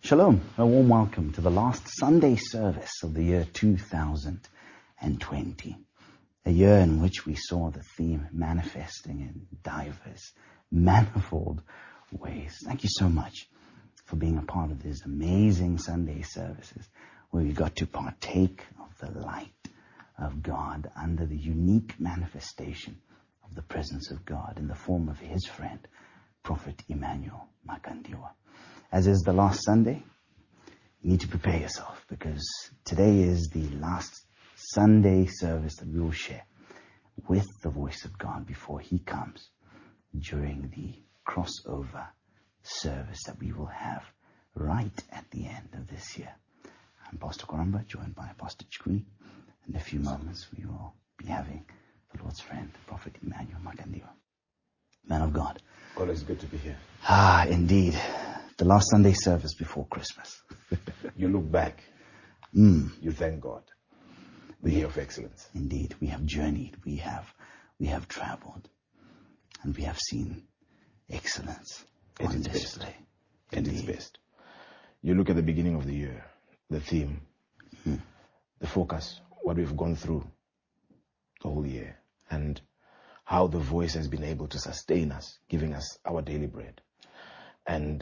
Shalom, a warm welcome to the last Sunday service of the year 2020. A year in which we saw the theme manifesting in diverse, manifold ways. Thank you so much for being a part of these amazing Sunday services where we got to partake of the light of God under the unique manifestation of the presence of God in the form of His friend, Prophet Emmanuel Makandiwa. As is the last Sunday, you need to prepare yourself because today is the last Sunday service that we will share with the voice of God before He comes during the crossover service that we will have right at the end of this year. I'm Pastor Koramba, joined by Pastor Chikuni. In a few moments, we will be having the Lord's friend, Prophet Emmanuel Makandiwa. Man of God. Always good to be here. Indeed. The last Sunday service before Christmas. You look back. You thank God. The year of excellence. Indeed. We have journeyed. We have traveled. And we have seen excellence on display. At its best. You look at the beginning of the year, the theme, the focus, what we've gone through the whole year, and how the voice has been able to sustain us, giving us our daily bread. And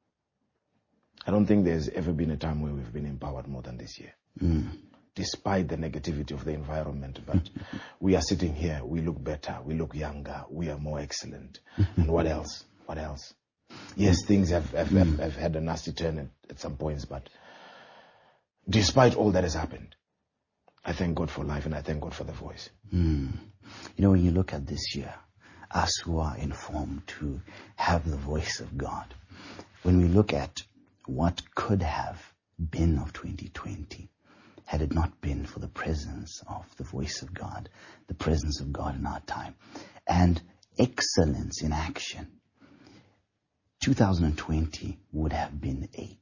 I don't think there's ever been a time where we've been empowered more than this year. Despite the negativity of the environment, but we are sitting here, we look better, we look younger, we are more excellent. And what else? What else? Yes, things have had a nasty turn at some points, but despite all that has happened, I thank God for life and I thank God for the voice. You know, when you look at this year, us who are informed to have the voice of God, when we look at what could have been of 2020, had it not been for the presence of the voice of God, the presence of God in our time, and excellence in action, 2020 would have been a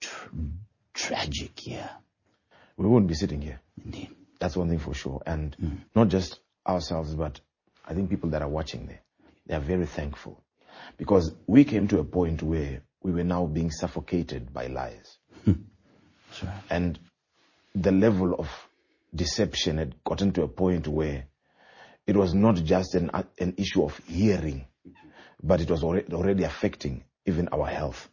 tragic year. We wouldn't be sitting here. Indeed. That's one thing for sure. And not just ourselves, but I think people that are watching there, they are very thankful. Because we came to a point where we were now being suffocated by lies. Sure. And the level of deception had gotten to a point where it was not just an issue of hearing, but it was already affecting even our health.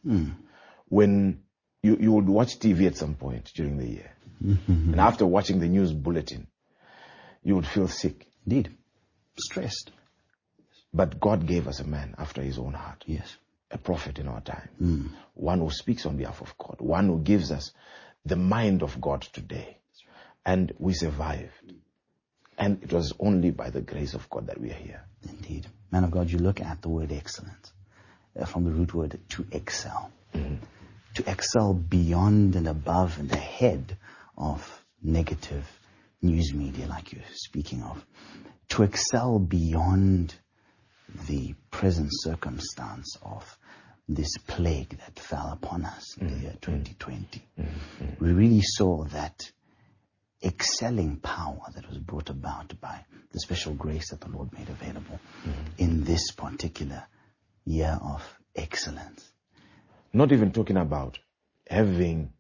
When you would watch TV at some point during the year, and after watching the news bulletin, you would feel sick. Indeed. Stressed. But God gave us a man after His own heart. Yes. A prophet in our time. One who speaks on behalf of God. One who gives us the mind of God today. And we survived. And it was only by the grace of God that we are here. Indeed. Man of God, you look at the word excellence, from the root word to excel. To excel beyond and above and ahead of negative news media like you're speaking of. To excel beyond the present circumstance of this plague that fell upon us in the year 2020. We really saw that excelling power that was brought about by the special grace that the Lord made available in this particular year of excellence. Not even talking about having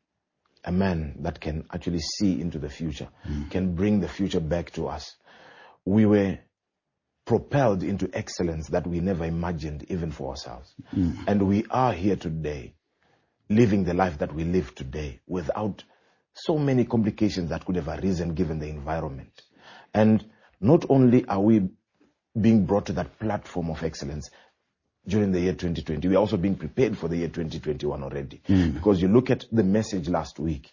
a man that can actually see into the future, can bring the future back to us. We were propelled into excellence that we never imagined even for ourselves. And we are here today, living the life that we live today without so many complications that could have arisen given the environment. And not only are we being brought to that platform of excellence during the year 2020, we are also being prepared for the year 2021 already. Because you look at the message last week,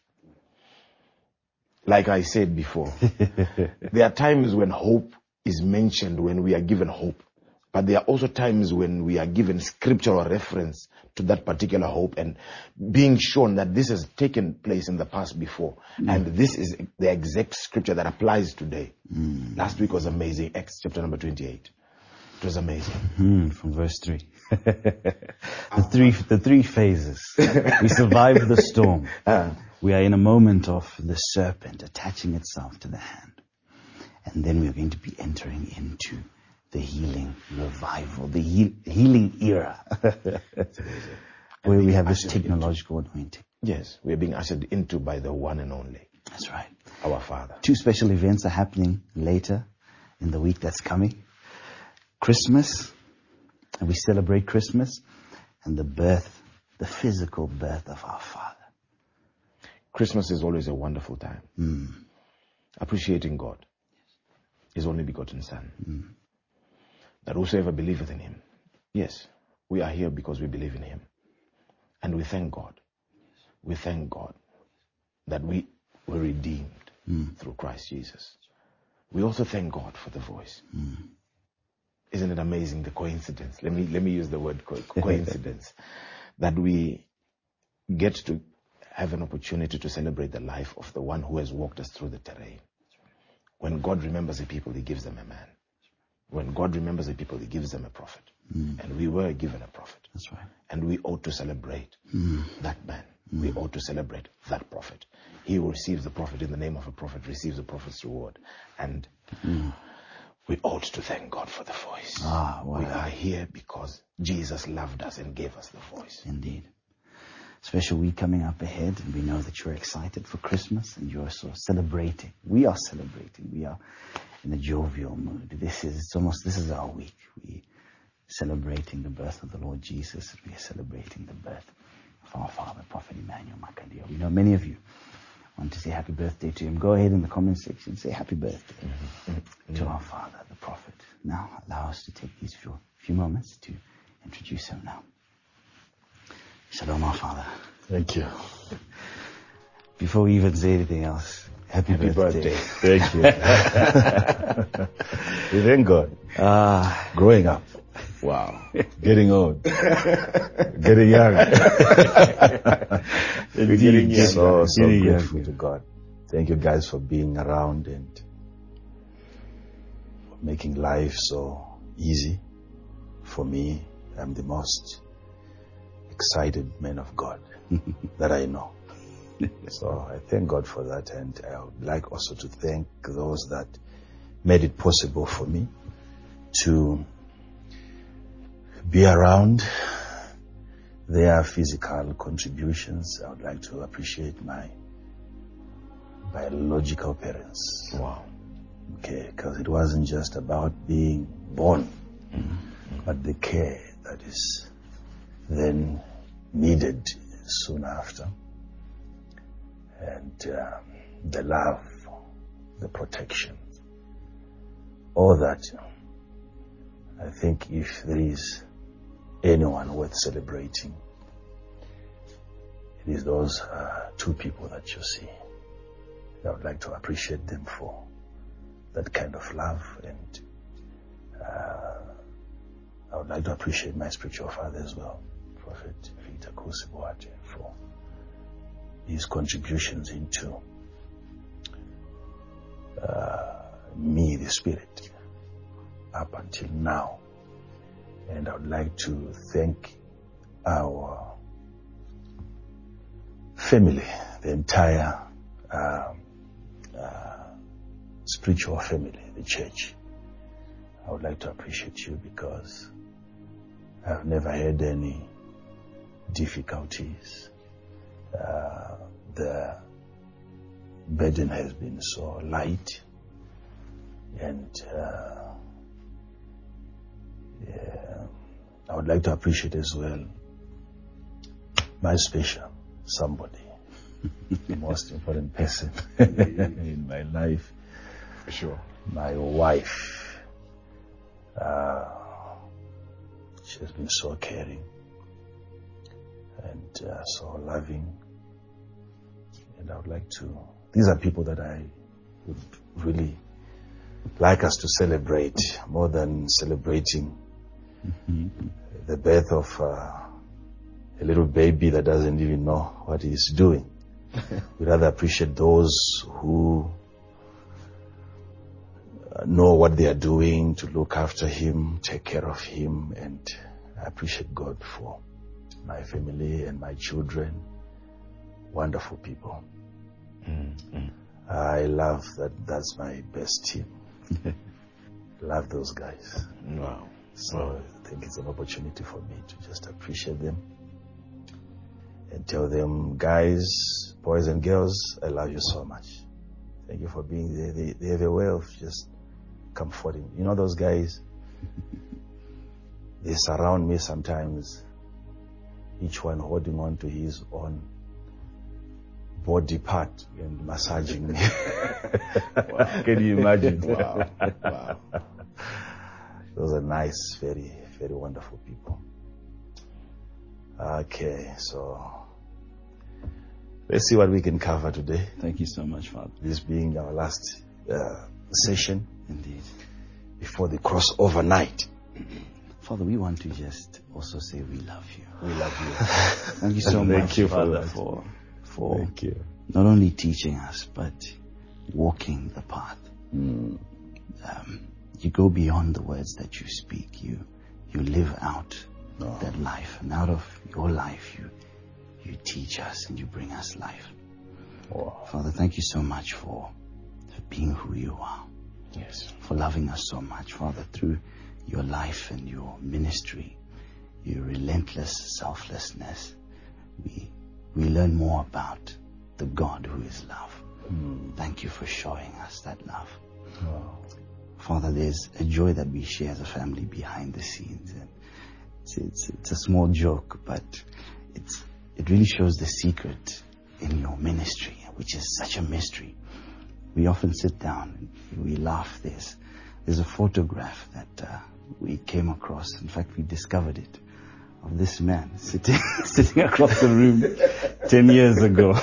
like I said before, there are times when hope is mentioned, when we are given hope. But there are also times when we are given scriptural reference to that particular hope and being shown that this has taken place in the past before. And this is the exact scripture that applies today. Last week was amazing. Acts chapter number 28. It was amazing. From verse 3. The three phases. We survived the storm. We are in a moment of the serpent attaching itself to the hand. And then we're going to be entering into the healing revival, the healing era, where we have this technological anointing. Yes, we are being ushered into by the one and only. That's right. Our Father. 2 special events are happening later in the week that's coming. Christmas, and we celebrate Christmas, and the physical birth of our Father. Christmas is always a wonderful time. Appreciating God, His only begotten Son. That whosoever believeth in Him. Yes, we are here because we believe in Him. And we thank God. We thank God that we were redeemed through Christ Jesus. We also thank God for the voice. Isn't it amazing, the coincidence? Let me use the word coincidence. That we get to have an opportunity to celebrate the life of the one who has walked us through the terrain. When God remembers a people, He gives them a man. When God remembers a people, He gives them a prophet. And we were given a prophet. That's right. And we ought to celebrate that man. We ought to celebrate that prophet. He who receives the prophet in the name of a prophet receives a prophet's reward. And we ought to thank God for the voice. Wow. We are here because Jesus loved us and gave us the voice. Indeed. Special week coming up ahead, and we know that you're excited for Christmas and you're so celebrating. We are celebrating. We are in a jovial mood. This is our week. We celebrating the birth of the Lord Jesus. We are celebrating the birth of our Father, Prophet Emmanuel Makandiwa. We know many of you want to say happy birthday to him. Go ahead in the comment section, say happy birthday to our Father, the Prophet. Now, allow us to take these few moments to introduce him now. Shalom, our Father. Thank you. Before we even say anything else, happy birthday. Thank you. We thank God. Growing up. Wow. Getting old. Getting young. We're getting young. So Getting grateful young. to God. Thank you guys for being around and making life so easy for me. I'm the most excited man of God that I know. So I thank God for that, and I would like also to thank those that made it possible for me to be around. Their physical contributions. I would like to appreciate my biological parents. Wow. Okay, because it wasn't just about being born, but the care that is then needed soon after. And the love, the protection, all that. I think if there is anyone worth celebrating, it is those two people that you see. I would like to appreciate them for that kind of love, and I would like to appreciate my spiritual father as well, Prophet Victor Kusibuate, for his contributions into me, the Spirit, up until now. And I would like to thank our family, the entire spiritual family, the church. I would like to appreciate you because I've never had any difficulties. The burden has been so light, and I would like to appreciate as well my special somebody, the most important person in my life. Sure. My wife. She has been so caring and so loving. And I would like to, these are people that I would really like us to celebrate more than celebrating the birth of a little baby that doesn't even know what he's doing. We'd rather appreciate those who know what they are doing to look after him, take care of him, and I appreciate God for my family and my children. Wonderful people. I love that. That's my best team. Love those guys. Wow. So I think it's an opportunity for me to just appreciate them and tell them, guys, boys and girls, I love you so much. Thank you for being there. They have a way of just comforting. You know those guys? They surround me sometimes, each one holding on to his own body part and massaging me. Wow. Can you imagine? Wow. Wow. Those are nice, very, very wonderful people. Okay, so let's see what we can cover today. Thank you so much, Father. This being our last session Indeed. before the crossover night. Father, we want to just also say we love you. We love you. Thank you so Thank much, you for Father, that. for Thank you. not only teaching us, but walking the path. You go beyond the words that you speak. You live out that life. And out of your life, you teach us and you bring us life. Wow. Father, thank you so much for being who you are. Yes. For loving us so much, Father, through your life and your ministry, your relentless selflessness. We learn more about the God who is love. Thank you for showing us that love. Wow. Father, there's a joy that we share as a family behind the scenes. And it's a small joke, but it really shows the secret in your ministry, which is such a mystery. We often sit down and we laugh. There's a photograph that we came across. In fact, we discovered it, of this man sitting across the room 10 years ago.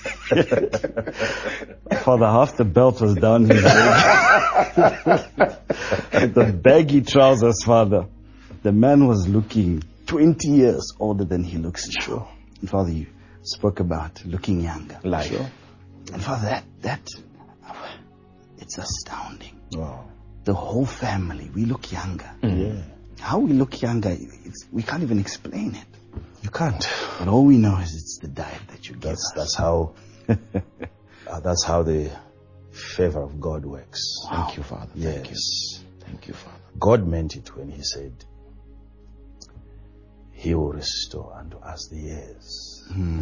Father, half the belt was down his leg. The baggy trousers, Father. The man was looking 20 years older than he looks now. Sure. And Father, you spoke about looking younger. Life. Sure. And Father, that it's astounding. Wow. The whole family, we look younger. Yeah. How we look younger, we can't even explain it. You can't. But all we know is it's the diet that you give us. That's how that's how the favor of God works. Thank you, Father. Thank you. Yes. Thank you, Father. God meant it when he said, he will restore unto us the years.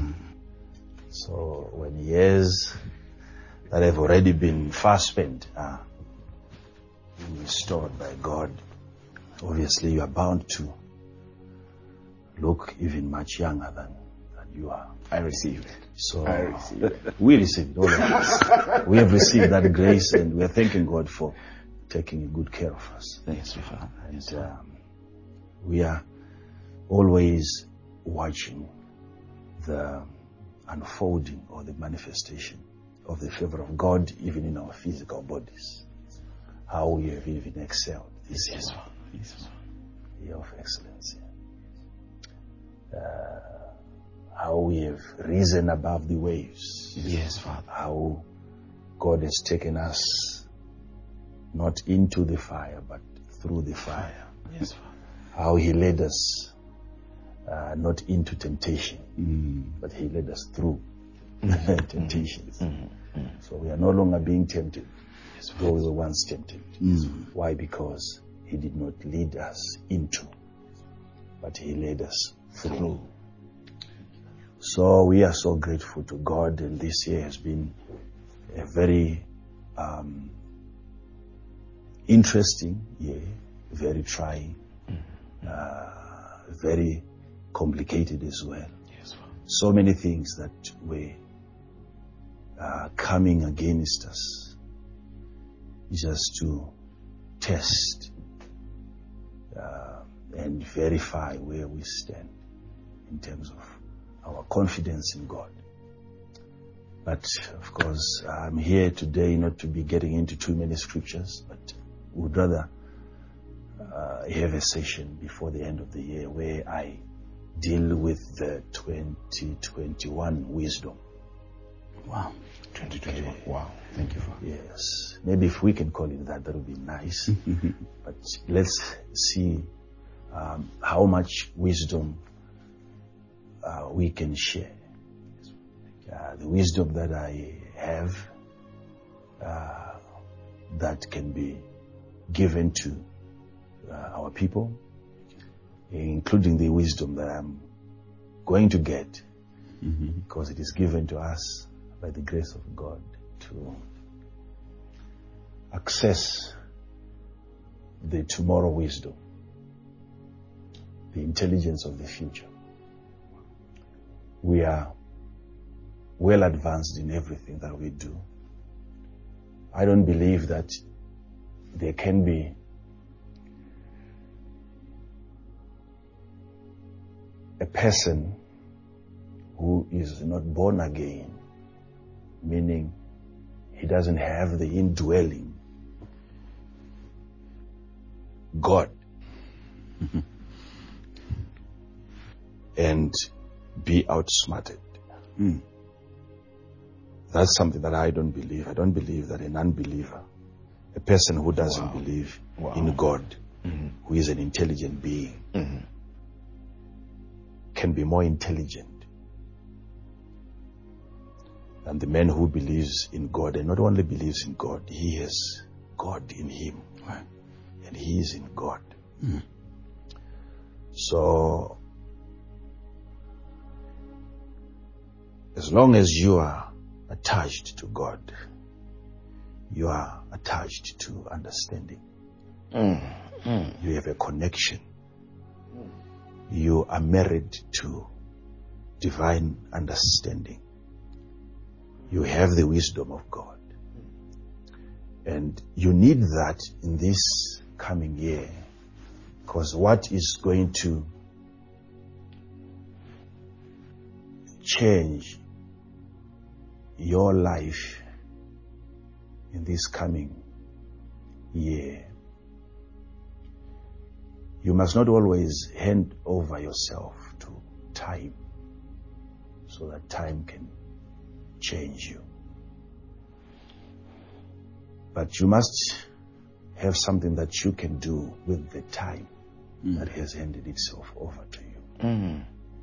So when years that have already been far spent are restored by God, obviously you are bound to look even much younger than you are. I receive it. So I receive it. we receive it, all of us. We have received that grace, and we are thanking God for taking good care of us. Thank you, Father. And we are always watching the unfolding or the manifestation of the favor of God even in our physical bodies. How we have even excelled this year. Year of excellence. How we have risen above the waves. Yes, Father. How God has taken us not into the fire but through the fire. Yes, Father. How he led us not into temptation, but he led us through temptations. So we are no longer being tempted, though we were once tempted. Why? Because he did not lead us into, but he led us through. So we are so grateful to God, and this year has been a very interesting year, very trying, very complicated as well. Yes, Father. So many things that were coming against us, just to test and verify where we stand in terms of our confidence in God. But of course, I'm here today not to be getting into too many scriptures, but would rather have a session before the end of the year where I deal with the 2021 wisdom. Wow. 2021. Wow. Thank you, Father. Yes. Maybe if we can call it that, that would be nice. But let's see how much wisdom we can share. The wisdom that I have that can be given to our people, including the wisdom that I'm going to get because it is given to us by the grace of God to access the tomorrow wisdom, the intelligence of the future. We are well advanced in everything that we do. I don't believe that there can be a person who is not born again, meaning he doesn't have the indwelling God, and be outsmarted. That's something that I don't believe. I don't believe that an unbeliever, a person who doesn't believe in God, who is an intelligent being, can be more intelligent than the man who believes in God, and not only believes in God, he has God in him. And he is in God. So, as long as you are attached to God, you are attached to understanding. You have a connection. You are married to divine understanding. You have the wisdom of God. And you need that in this coming year, because what is going to change your life in this coming year, you must not always hand over yourself to time so that time can change you. But you must have something that you can do with the time that has handed itself over to you.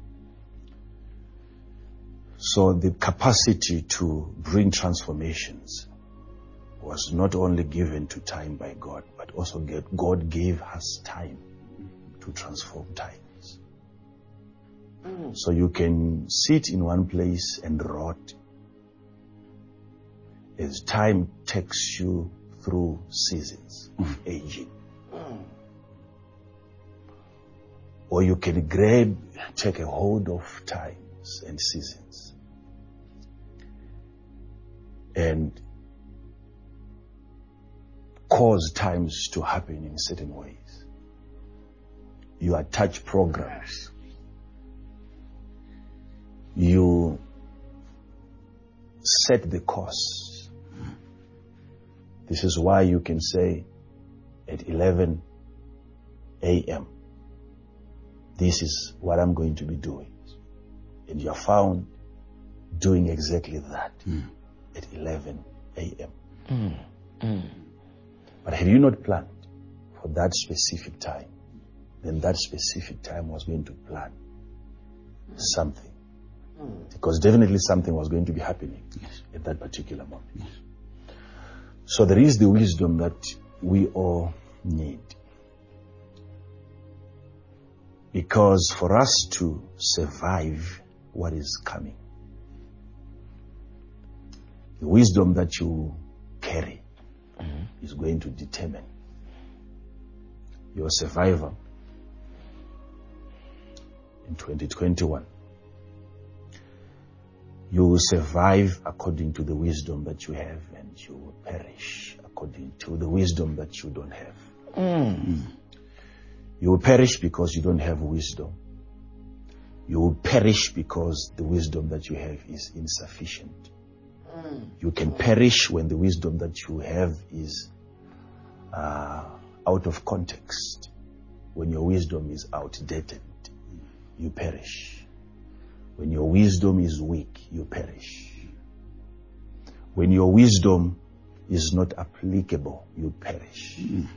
So the capacity to bring transformations was not only given to time by God, but also God gave us time to transform times. So you can sit in one place and rot as time takes you through seasons of aging. Or you can take a hold of times and seasons and cause times to happen in certain ways. You attach programs. You set the course. This is why you can say at 11 a.m., this is what I'm going to be doing. And you're found doing exactly that at 11 a.m. But had you not planned for that specific time, then that specific time was going to plan something. Because definitely something was going to be happening at that particular moment. So there is the wisdom that we all need. Because for us to survive what is coming, the wisdom that you carry is going to determine your survival in 2021. You will survive according to the wisdom that you have, and you will perish according to the wisdom that you don't have. You will perish because you don't have wisdom. You will perish because the wisdom that you have is insufficient. You can perish when the wisdom that you have is out of context. When your wisdom is outdated, you perish. When your wisdom is weak, you perish. When your wisdom is not applicable, you perish.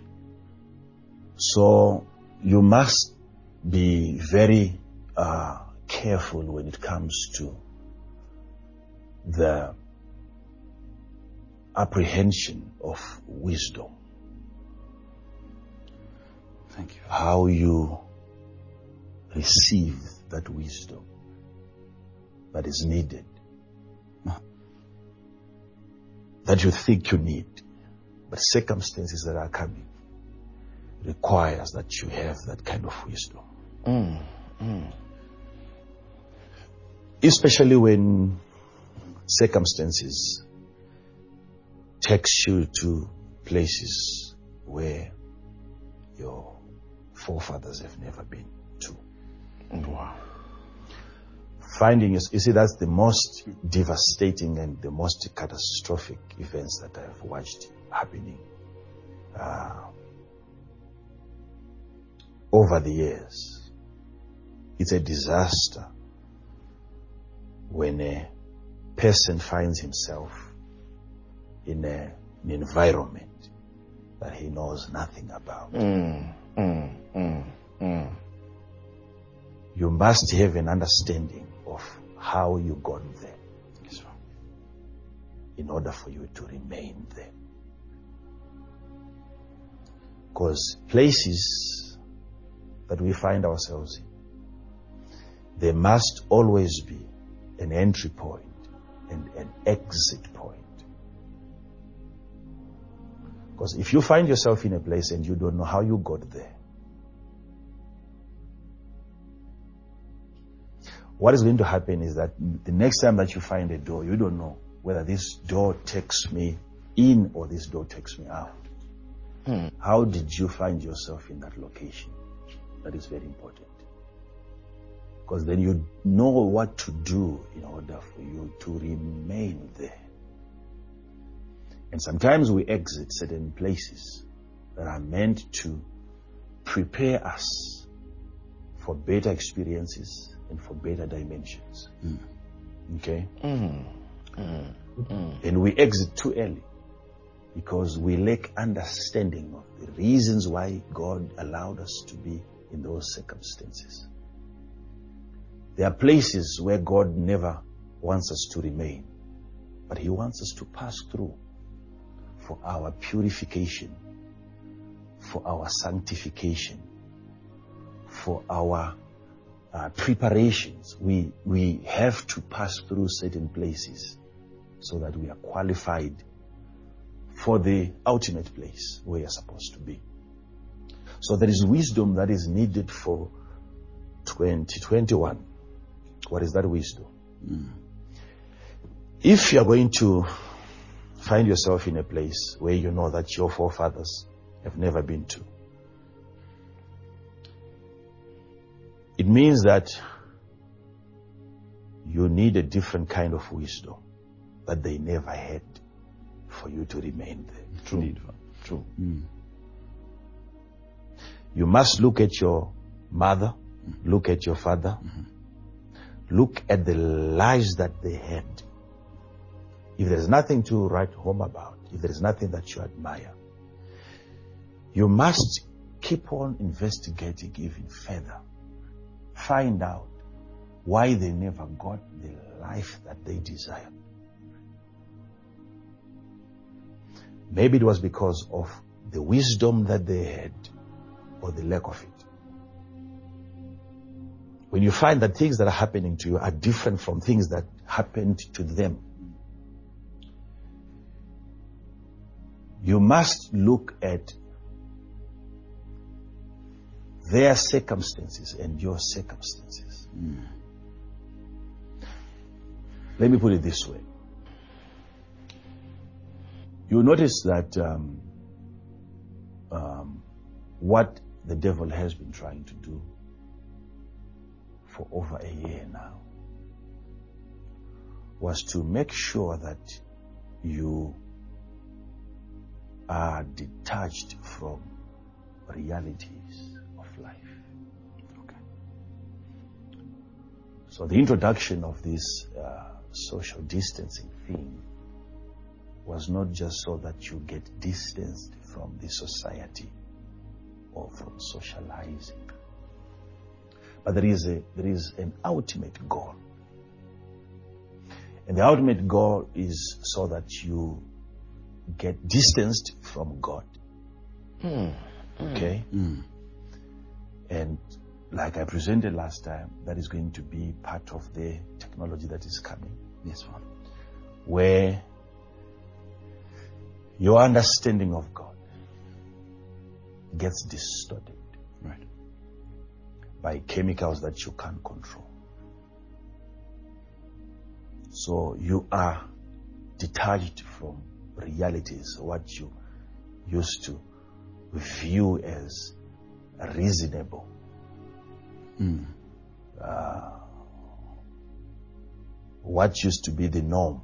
So you must be very careful when it comes to the apprehension of wisdom. Thank you. How you receive that wisdom. that is needed, that you think you need, but circumstances that are coming requires that you have that kind of wisdom. Especially when circumstances takes you to places where your forefathers have never been to. Wow. Finding, you see, that's the most devastating and the most catastrophic events that I've watched happening over the years. It's a disaster when a person finds himself in an environment that he knows nothing about. You must have an understanding of how you got there in order for you to remain there. Because places that we find ourselves in, there must always be an entry point and an exit point. Because if you find yourself in a place and you don't know how you got there, what is going to happen is that the next time that you find a door, you don't know whether this door takes me in or this door takes me out. How did you find yourself in that location? That is very important. Because then you know what to do in order for you to remain there. And sometimes we exit certain places that are meant to prepare us for better experiences and for better dimensions. Okay? And we exit too early because we lack understanding of the reasons why God allowed us to be in those circumstances. There are places where God never wants us to remain, but He wants us to pass through for our purification, for our sanctification, for our preparations. We have to pass through certain places so that we are qualified for the ultimate place where you're supposed to be. So there is wisdom that is needed for 2021. What is that wisdom? If you're going to find yourself in a place where you know that your forefathers have never been to, it means that you need a different kind of wisdom that they never had for you to remain there. True. You must look at your mother, look at your father, look at the lives that they had. If there's nothing to write home about, if there's nothing that you admire, you must keep on investigating even further. Find out why they never got the life that they desired. Maybe it was because of the wisdom that they had or the lack of it. When you find that things that are happening to you are different from things that happened to them, you must look at their circumstances and your circumstances. Let me put it this way. You notice that what the devil has been trying to do for over a year now was to make sure that you are detached from realities of life. Okay. So the introduction of this social distancing thing was not just so that you get distanced from the society or from socializing, but there is an ultimate goal. And the ultimate goal is so that you get distanced from God. Okay? And like I presented last time, that is going to be part of the technology that is coming. Yes, Father. Where your understanding of God gets distorted. Right. By chemicals that you can't control. So you are detached from realities, what you used to view as reasonable. What used to be the norm.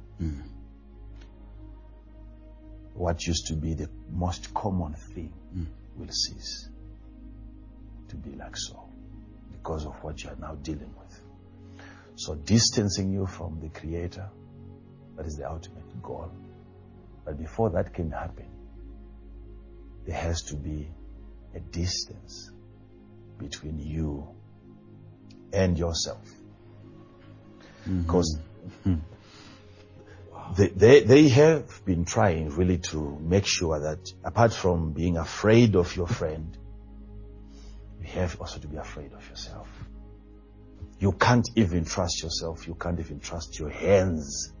What used to be the most common thing will cease to be like so, because of what you are now dealing with. So distancing you from the Creator, that is the ultimate goal. But before that can happen, there has to be a distance between you and yourself. Because they have been trying really to make sure that apart from being afraid of your friend, you have also to be afraid of yourself. You can't even trust yourself. You can't even trust your hands.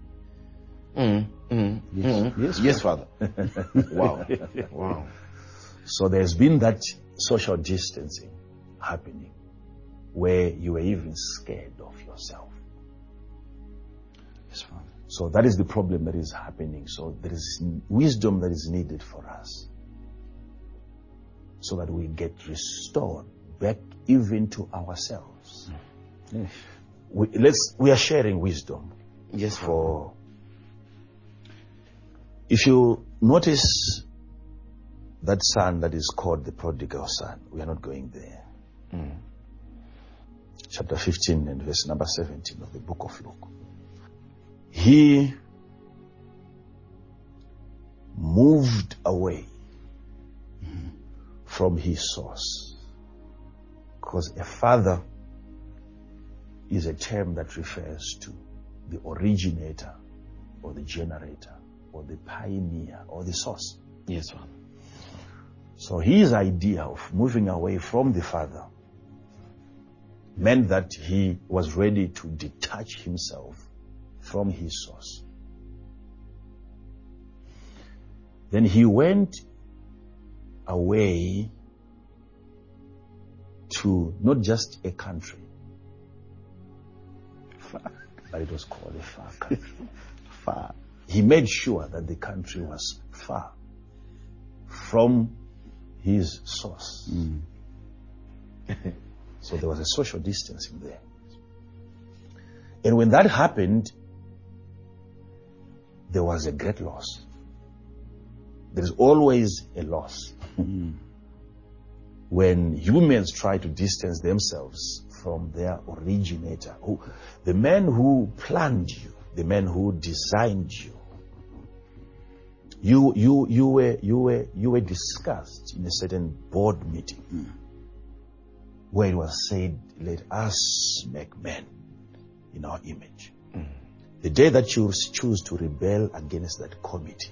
Yes, Father. Wow. Wow. So there's been that social distancing happening where you are even scared of yourself. Yes, Father. So that is the problem that is happening. So there is wisdom that is needed for us so that we get restored back even to ourselves. Yes. We are sharing wisdom. Yes, for. If you notice that son that is called the prodigal son, we are not going there. Chapter 15 and verse number 17 of the book of Luke. He moved away from his source. Because a father is a term that refers to the originator or the generator or the pioneer or the source. Yes, Father. So his idea of moving away from the father meant that he was ready to detach himself from his source. Then he went away to not just a country, but it was called a far country. Far. He made sure that the country was far from his source. So there was a social distancing there. And when that happened, there was a great loss. There is always a loss. When humans try to distance themselves from their originator, the man who planned you, the man who designed you, you were discussed in a certain board meeting where it was said, "Let us make men in our image." The day that you choose to rebel against that committee,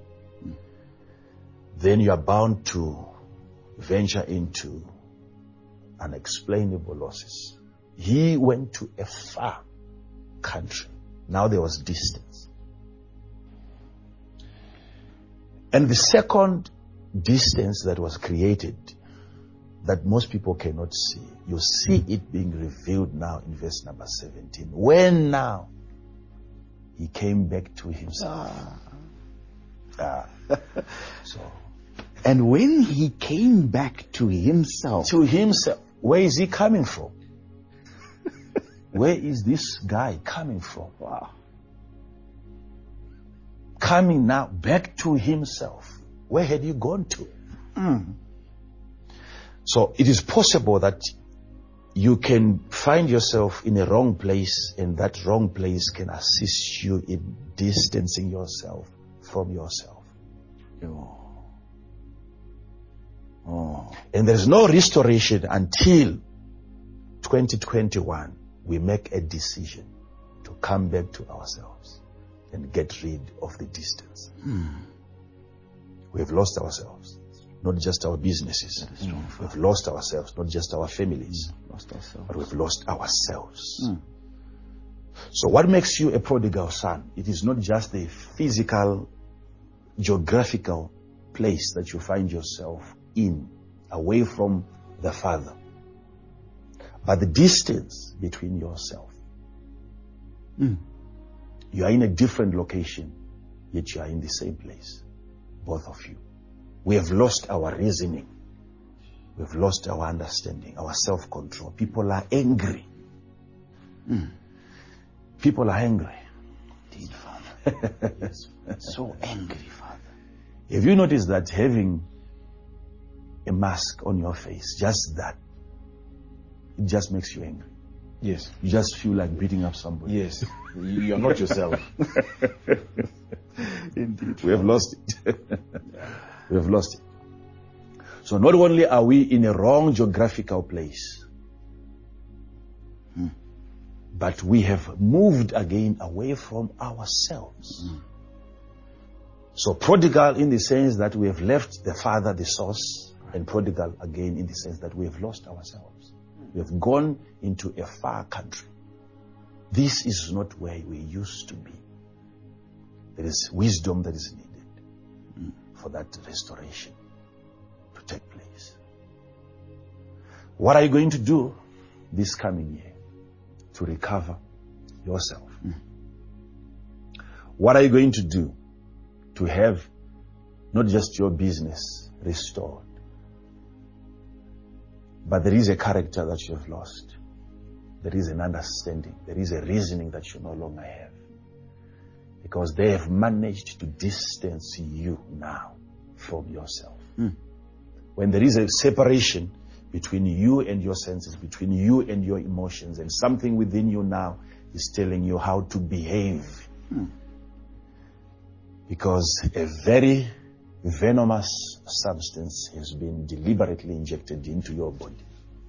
then you are bound to venture into unexplainable losses. He went to a far country. Now there was distance. And the second distance that was created, that most people cannot see, you see it being revealed now in verse number 17. When now he came back to himself. And when he came back to himself. Where is he coming from? Where is this guy coming from? Wow. Coming now back to himself. Where had you gone to? So it is possible that you can find yourself in a wrong place, and that wrong place can assist you in distancing yourself from yourself. And there's no restoration until 2021 we make a decision to come back to ourselves and get rid of the distance. We have lost ourselves. not just our businesses. That is true, We've lost ourselves, not just our families, Lost ourselves. but we've lost ourselves. So what makes you a prodigal son? It is not just the physical, geographical place that you find yourself in, away from the Father, but the distance between yourself. You are in a different location, yet you are in the same place, both of you. We have lost our reasoning. We've lost our understanding, our self-control. People are angry. People are angry. Indeed, Father. Yes. So angry, Father. Have you noticed that having a mask on your face, just that, it just makes you angry? Yes. You just feel like beating up somebody. Yes. You are not yourself. Indeed. We have lost it. We have lost it. So not only are we in a wrong geographical place, but we have moved again away from ourselves. So prodigal in the sense that we have left the Father, the source, and prodigal again in the sense that we have lost ourselves. We have gone into a far country. This is not where we used to be. There is wisdom that is needed for that restoration to take place. What are you going to do this coming year to recover yourself? What are you going to do to have not just your business restored, but there is a character that you have lost. There is an understanding. There is a reasoning that you no longer have. Because they have managed to distance you now from yourself. When there is a separation between you and your senses, between you and your emotions, and something within you now is telling you how to behave. Because a very venomous substance has been deliberately injected into your body.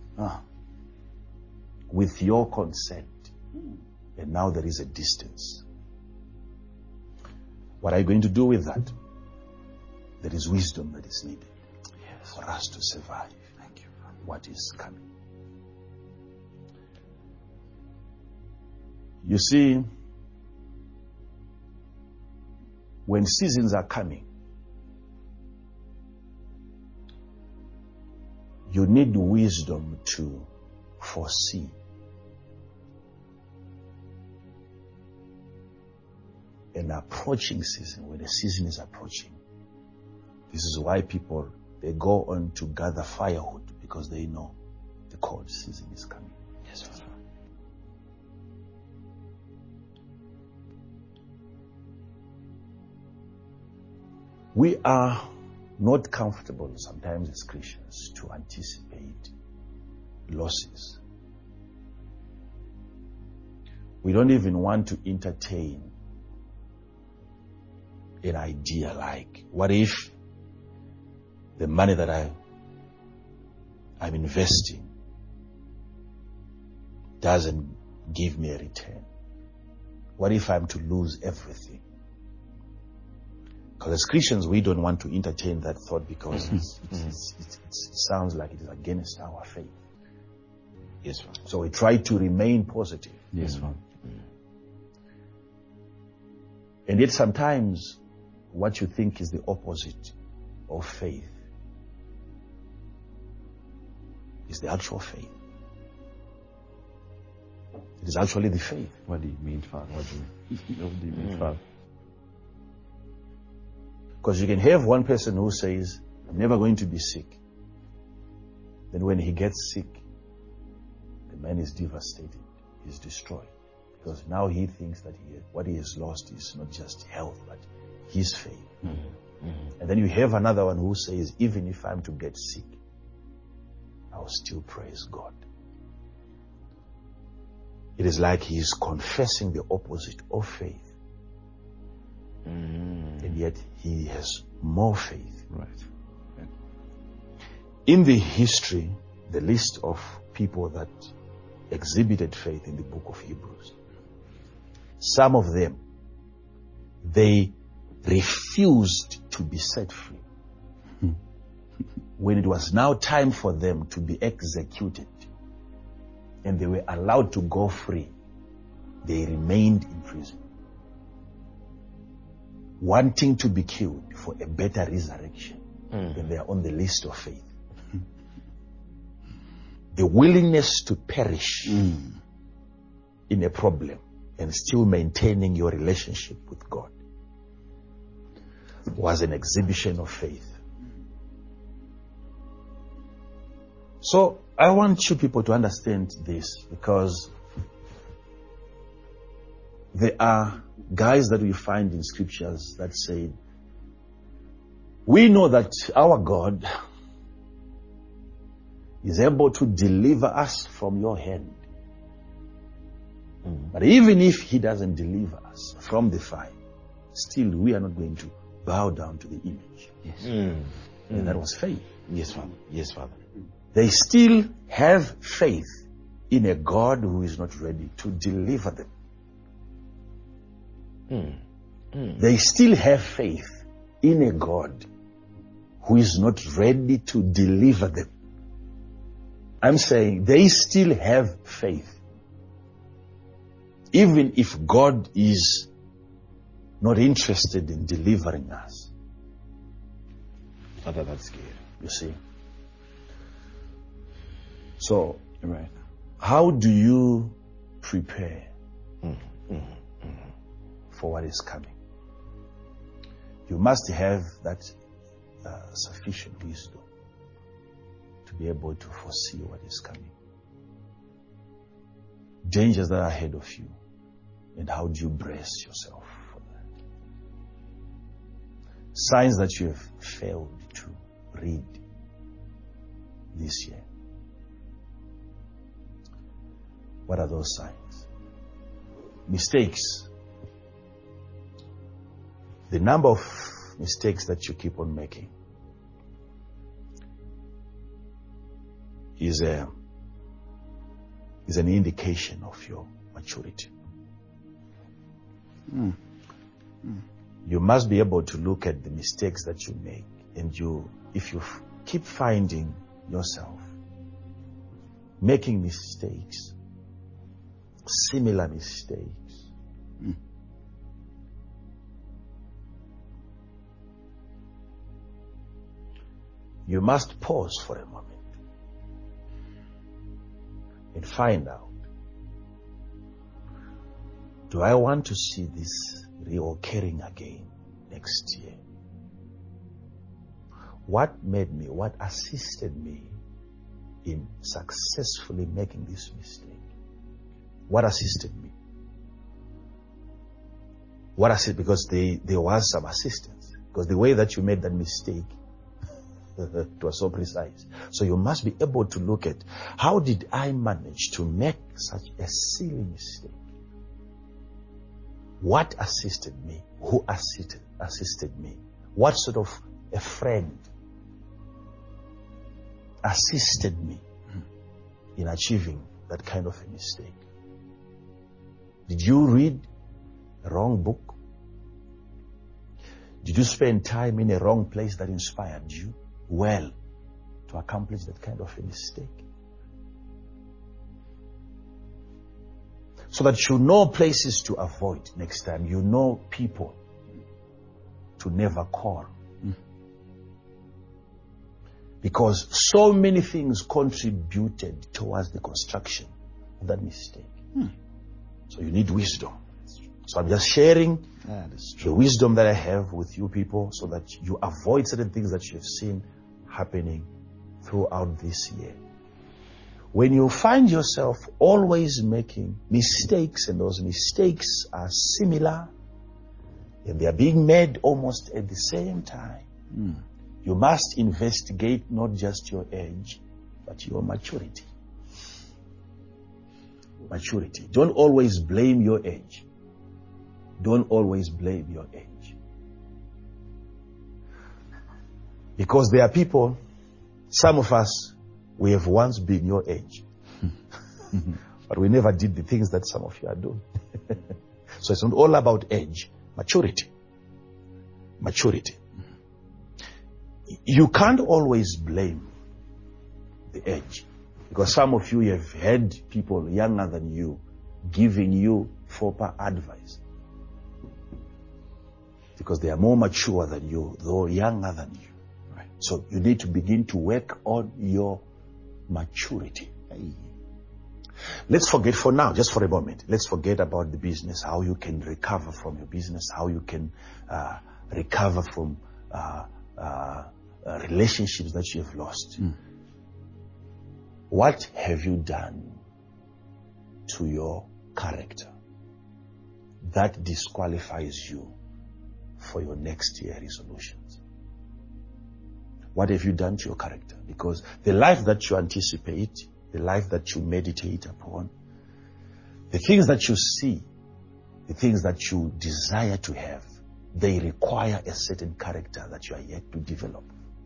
With your consent. And now there is a distance. What are you going to do with that? There is wisdom that is needed for us to survive. Thank you, What is coming. You see, when seasons are coming, you need wisdom to foresee. An approaching season, when the season is approaching. This is why people, they go on to gather firewood, because they know the cold season is coming. Yes, Father. We are not comfortable sometimes as Christians to anticipate losses. We don't even want to entertain an idea like, what if the money that I'm investing doesn't give me a return? What if I'm to lose everything? Because as Christians, we don't want to entertain that thought because it sounds like it is against our faith. Yes, Father. So we try to remain positive. Yes, Father. And yet sometimes what you think is the opposite of faith is the actual faith. It is actually the faith. What do you mean, Father? What do you mean, Father? Because you can have one person who says, I'm never going to be sick. Then when he gets sick, the man is devastated. He's destroyed. Because now he thinks that what he has lost is not just health, but his faith. And then you have another one who says, even if I'm to get sick, I'll still praise God. It is like he is confessing the opposite of faith. And yet he has more faith. Right. In the history, the list of people that exhibited faith in the book of Hebrews, some of them, they refused to be set free. when it was now time for them to be executed and they were allowed to go free, they remained in prison, wanting to be killed for a better resurrection when they are on the list of faith. The willingness to perish in a problem and still maintaining your relationship with God was an exhibition of faith. So I want you people to understand this, because there are guys that we find in scriptures that say, we know that our God is able to deliver us from your hand. But even if he doesn't deliver us from the fire, still we are not going to bow down to the image. Yes. And that was faith. Yes, Father. Yes, Father. They still have faith in a God who is not ready to deliver them. They still have faith in a God who is not ready to deliver them. I'm saying they still have faith, even if God is not interested in delivering us. Father, that's scary. You see? So, right, how do you prepare for what is coming? You must have that sufficient wisdom to be able to foresee what is coming. Dangers that are ahead of you, and how do you brace yourself for that? Signs that you have failed to read this year. What are those signs? Mistakes. The number of mistakes that you keep on making is an indication of your maturity. You must be able to look at the mistakes that you make, and if you keep finding yourself making mistakes, similar mistakes, you must pause for a moment and find out, do I want to see this reoccurring again next year? What assisted me in successfully making this mistake? What assisted me? Because there was some assistance. Because the way that you made that mistake, it was so precise. So you must be able to look at, how did I manage to make such a silly mistake? What assisted me? Who assisted me? What sort of a friend assisted me in achieving that kind of a mistake? Did you read a wrong book? Did you spend time in a wrong place that inspired you well to accomplish that kind of a mistake? So that you know places to avoid next time. You know people to never call. Because so many things contributed towards the construction of that mistake. So you need wisdom. So I'm just sharing the wisdom that I have with you people, so that you avoid certain things that you've seen happening throughout this year. When you find yourself always making mistakes, and those mistakes are similar, and they are being made almost at the same time, you must investigate not just your age, but your maturity. Maturity. Don't always blame your age. Don't always blame your age. Because there are people, some of us, we have once been your age. But we never did the things that some of you are doing. So it's not all about age. Maturity. Maturity. You can't always blame the age, because some of you have had people younger than you giving you proper advice, because they are more mature than you, though younger than you. Right. So you need to begin to work on your maturity. Let's forget for now, just for a moment, let's forget about the business, how you can recover from your business, how you can recover from relationships that you have lost. What have you done to your character that disqualifies you for your next year resolutions? What have you done to your character? Because the life that you anticipate, the life that you meditate upon, the things that you see, the things that you desire to have, they require a certain character that you are yet to develop.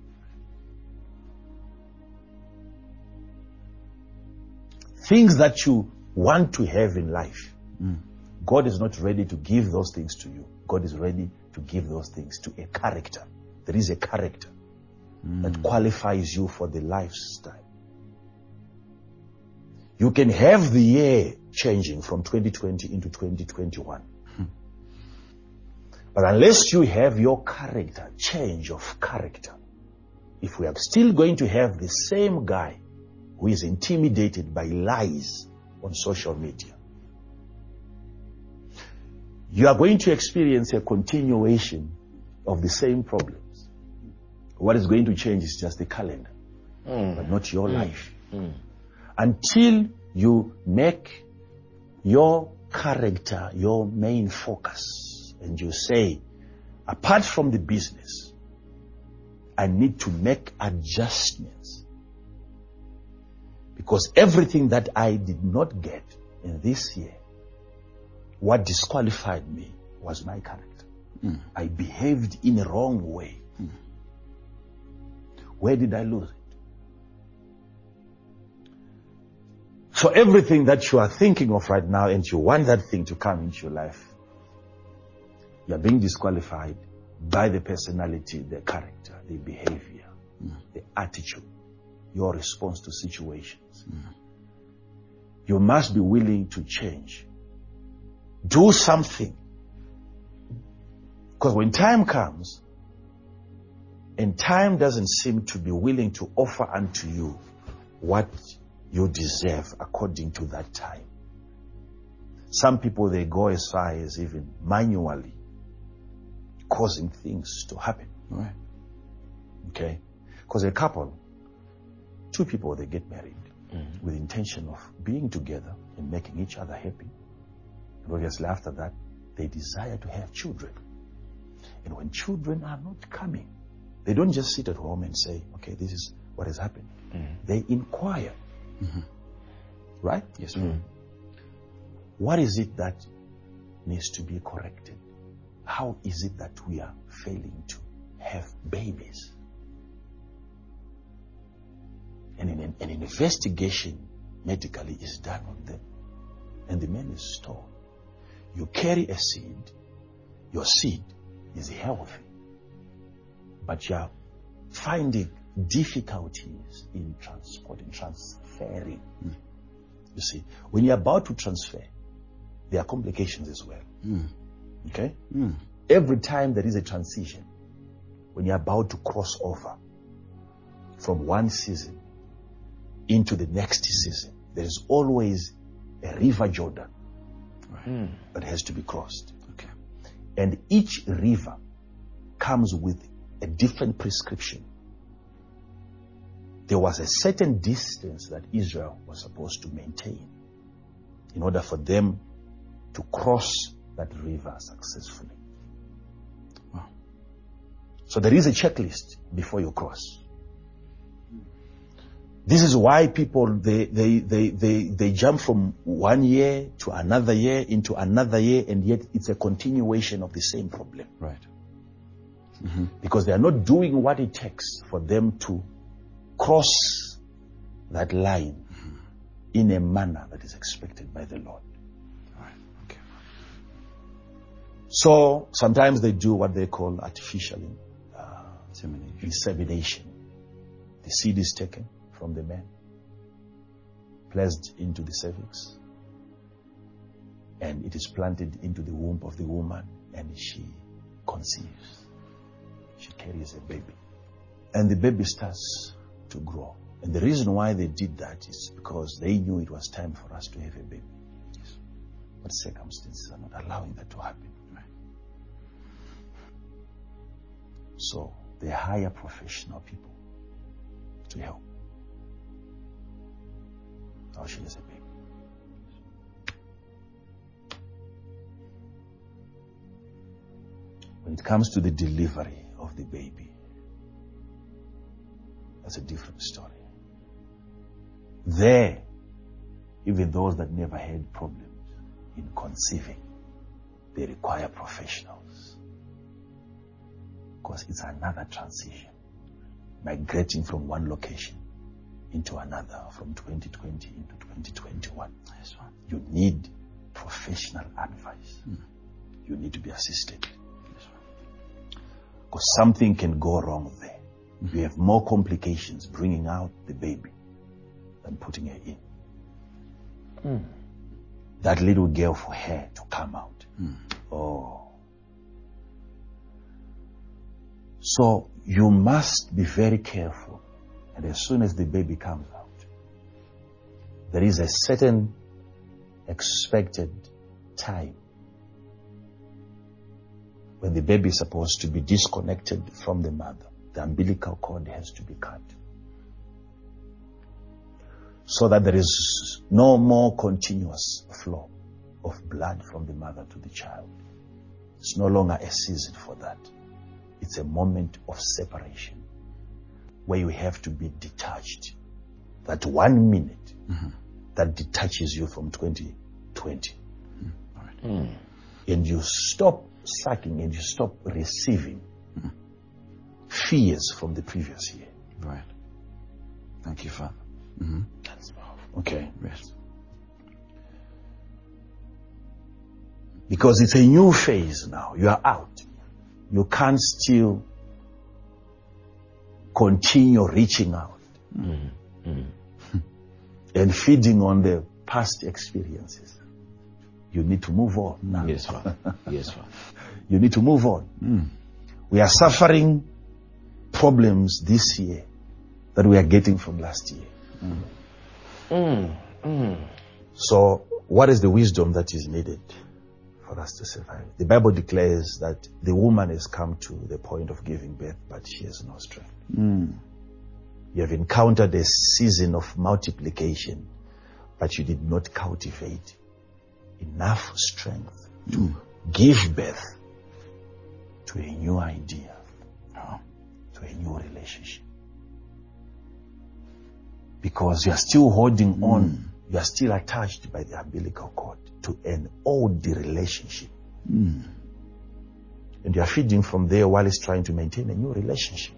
Things that you want to have in life, God is not ready to give those things to you. God is ready to give those things to a character. There is a character that qualifies you for the lifestyle. You can have the year changing from 2020 into 2021. But unless you have your character, change of character, if we are still going to have the same guy who is intimidated by lies on social media, you are going to experience a continuation of the same problems. What is going to change is just the calendar, but not your life. Until you make your character your main focus and you say, apart from the business, I need to make adjustments, because everything that I did not get in this year, what disqualified me was my character. I behaved in a wrong way. Where did I lose it? So everything that you are thinking of right now and you want that thing to come into your life, you are being disqualified by the personality, the character, the behavior, the attitude, your response to situations. You must be willing to change. Do something. Because when time comes, and time doesn't seem to be willing to offer unto you what you deserve according to that time. Some people, they go as far as even manually causing things to happen. Right. Okay? Because a couple, two people, they get married with the intention of being together and making each other happy. And obviously after that, they desire to have children. And when children are not coming, they don't just sit at home and say, okay, this is what has happened. They inquire. Right? Yes. What is it that needs to be corrected? How is it that we are failing to have babies? And an investigation medically is done on them. And the man is told, you carry a seed, your seed is healthy, but you are finding difficulties in transferring. You see, when you're about to transfer, there are complications as well. Okay? Every time there is a transition, when you're about to cross over from one season into the next season, there is always a river Jordan that has to be crossed. Okay. And each river comes with a different prescription. There was a certain distance that Israel was supposed to maintain in order for them to cross that river successfully. Wow. So there is a checklist before you cross. This is why people, they jump from one year to another year into another year, and yet it's a continuation of the same problem. Right. Because they are not doing what it takes for them to cross that line in a manner that is expected by the Lord. Right. Okay. So sometimes they do what they call artificial Insemination. The seed is taken from the man, placed into the cervix, and it is planted into the womb of the woman, and she conceives. She carries a baby. And the baby starts to grow. And the reason why they did that is because they knew it was time for us to have a baby. Yes. But circumstances are not allowing that to happen. Right? So they hire professional people to help. Now she has a baby. When it comes to the delivery of the baby, that's a different story. There, even those that never had problems in conceiving, they require professionals. Because it's another transition, migrating from one location into another, from 2020 into 2021. Yes, you need professional advice. You need to be assisted. Because something can go wrong there. You have more complications bringing out the baby than putting her in. That little girl, for her to come out. Oh. So you must be very careful. And as soon as the baby comes out, there is a certain expected time when the baby is supposed to be disconnected from the mother. The umbilical cord has to be cut, so that there is no more continuous flow of blood from the mother to the child. It's no longer a season for that. It's a moment of separation where you have to be detached. That 1 minute that detaches you from 2020. And you stop sucking and you stop receiving fears from the previous year. Right. Thank you, Father. That's powerful. Okay. Yes. Because it's a new phase now. You are out. You can't still continue reaching out and feeding on the past experiences. You need to move on now. Yes, Father. Yes, Father. You need to move on. We are suffering problems this year that we are getting from last year. So what is the wisdom that is needed for us to survive? The Bible declares that the woman has come to the point of giving birth, but she has no strength. You have encountered a season of multiplication, but you did not cultivate enough strength to give birth to a new idea, to a new relationship. Because you are still holding on, you are still attached by the umbilical cord to an old relationship. And you are feeding from there while it's trying to maintain a new relationship.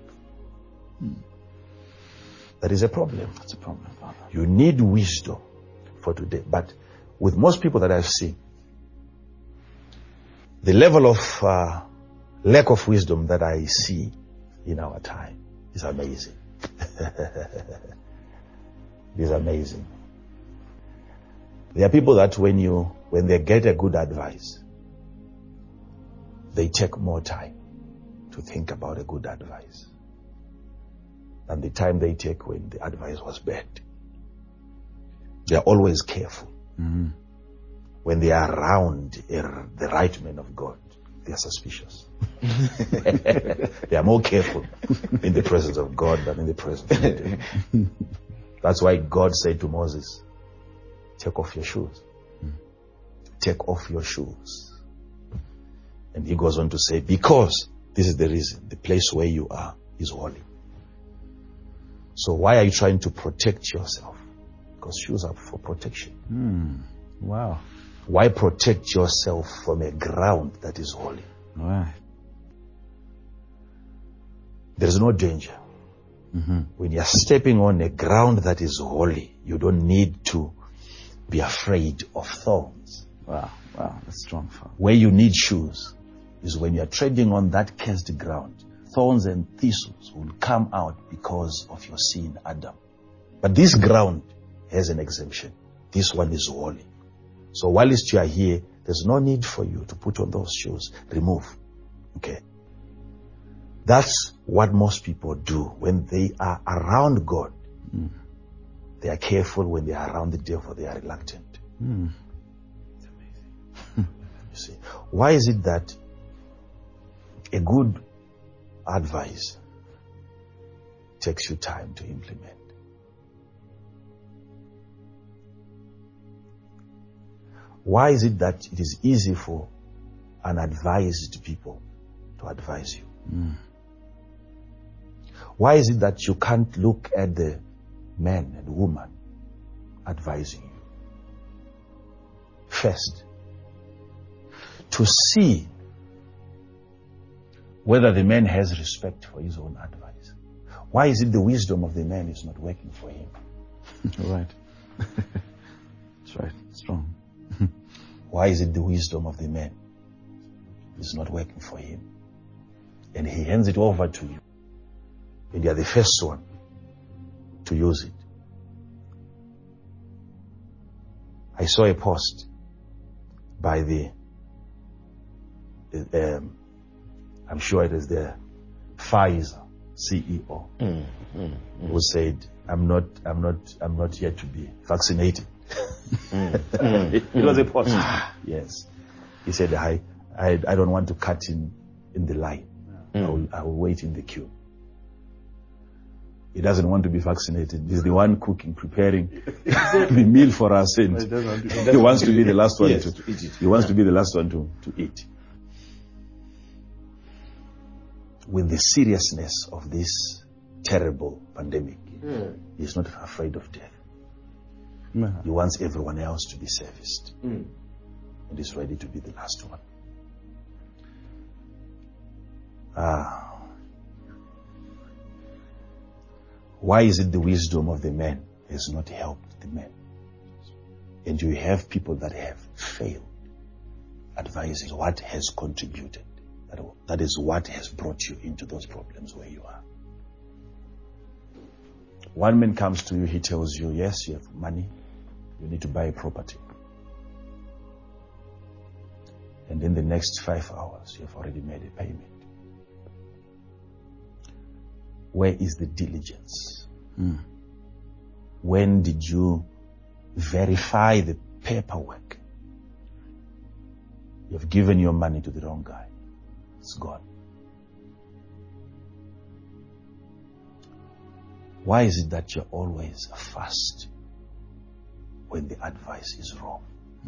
That is a problem. That's a problem, Father. You need wisdom for today. But with most people that I've seen, the level of lack of wisdom that I see in our time is amazing. It is amazing. There are people that when they get a good advice, they take more time to think about a good advice than the time they take when the advice was bad. They are always careful. When they are around the right man of God, they are suspicious. They are more careful in the presence of God than in the presence of the devil. That's why God said to Moses, take off your shoes. Take off your shoes. And he goes on to say, because this is the reason, the place where you are is holy. So why are you trying to protect yourself? Because shoes are for protection. Wow. Why protect yourself from a ground that is holy? Right. There is no danger. When you are stepping on a ground that is holy, you don't need to be afraid of thorns. Wow. Wow. That's strong, Father. Where you need shoes is when you are treading on that cursed ground thorns and thistles will come out because of your sin, Adam. But this ground has an exemption. This one is holy. So whilst you are here, there's no need for you to put on those shoes. Remove. Okay. That's what most people do when they are around God. They are careful. When they are around the devil, they are reluctant. It's amazing. You see, why is it that a good advice takes you time to implement? Why is it that it is easy for unadvised people to advise you? Why is it that you can't look at the man and woman advising you? First, to see whether the man has respect for his own advice. Why is it the wisdom of the man is not working for him? Right. That's right. Strong. Why is it the wisdom of the man is not working for him? And he hands it over to you. And you are the first one to use it. I saw a post by I'm sure it is the Pfizer CEO who said, I'm not yet to be vaccinated. It was a post. Yes. He said, I don't want to cut in the line. I will wait in the queue. He doesn't want to be vaccinated. He's the one cooking, preparing the meal for us, and he wants to be the last one to eat it. He wants to be the last one to eat. With the seriousness of this terrible pandemic, he's not afraid of death. He wants everyone else to be serviced. And he's ready to be the last one. Why is it the wisdom of the man has not helped the man? And you have people that have failed advising what has contributed. That is what has brought you into those problems where you are. One man comes to you, he tells you, yes, you have money, you need to buy a property. And in the next 5 hours, you have already made a payment. Where is the diligence? When did you verify the paperwork? You have given your money to the wrong guy. It's gone. Why is it that you're always fast when the advice is wrong?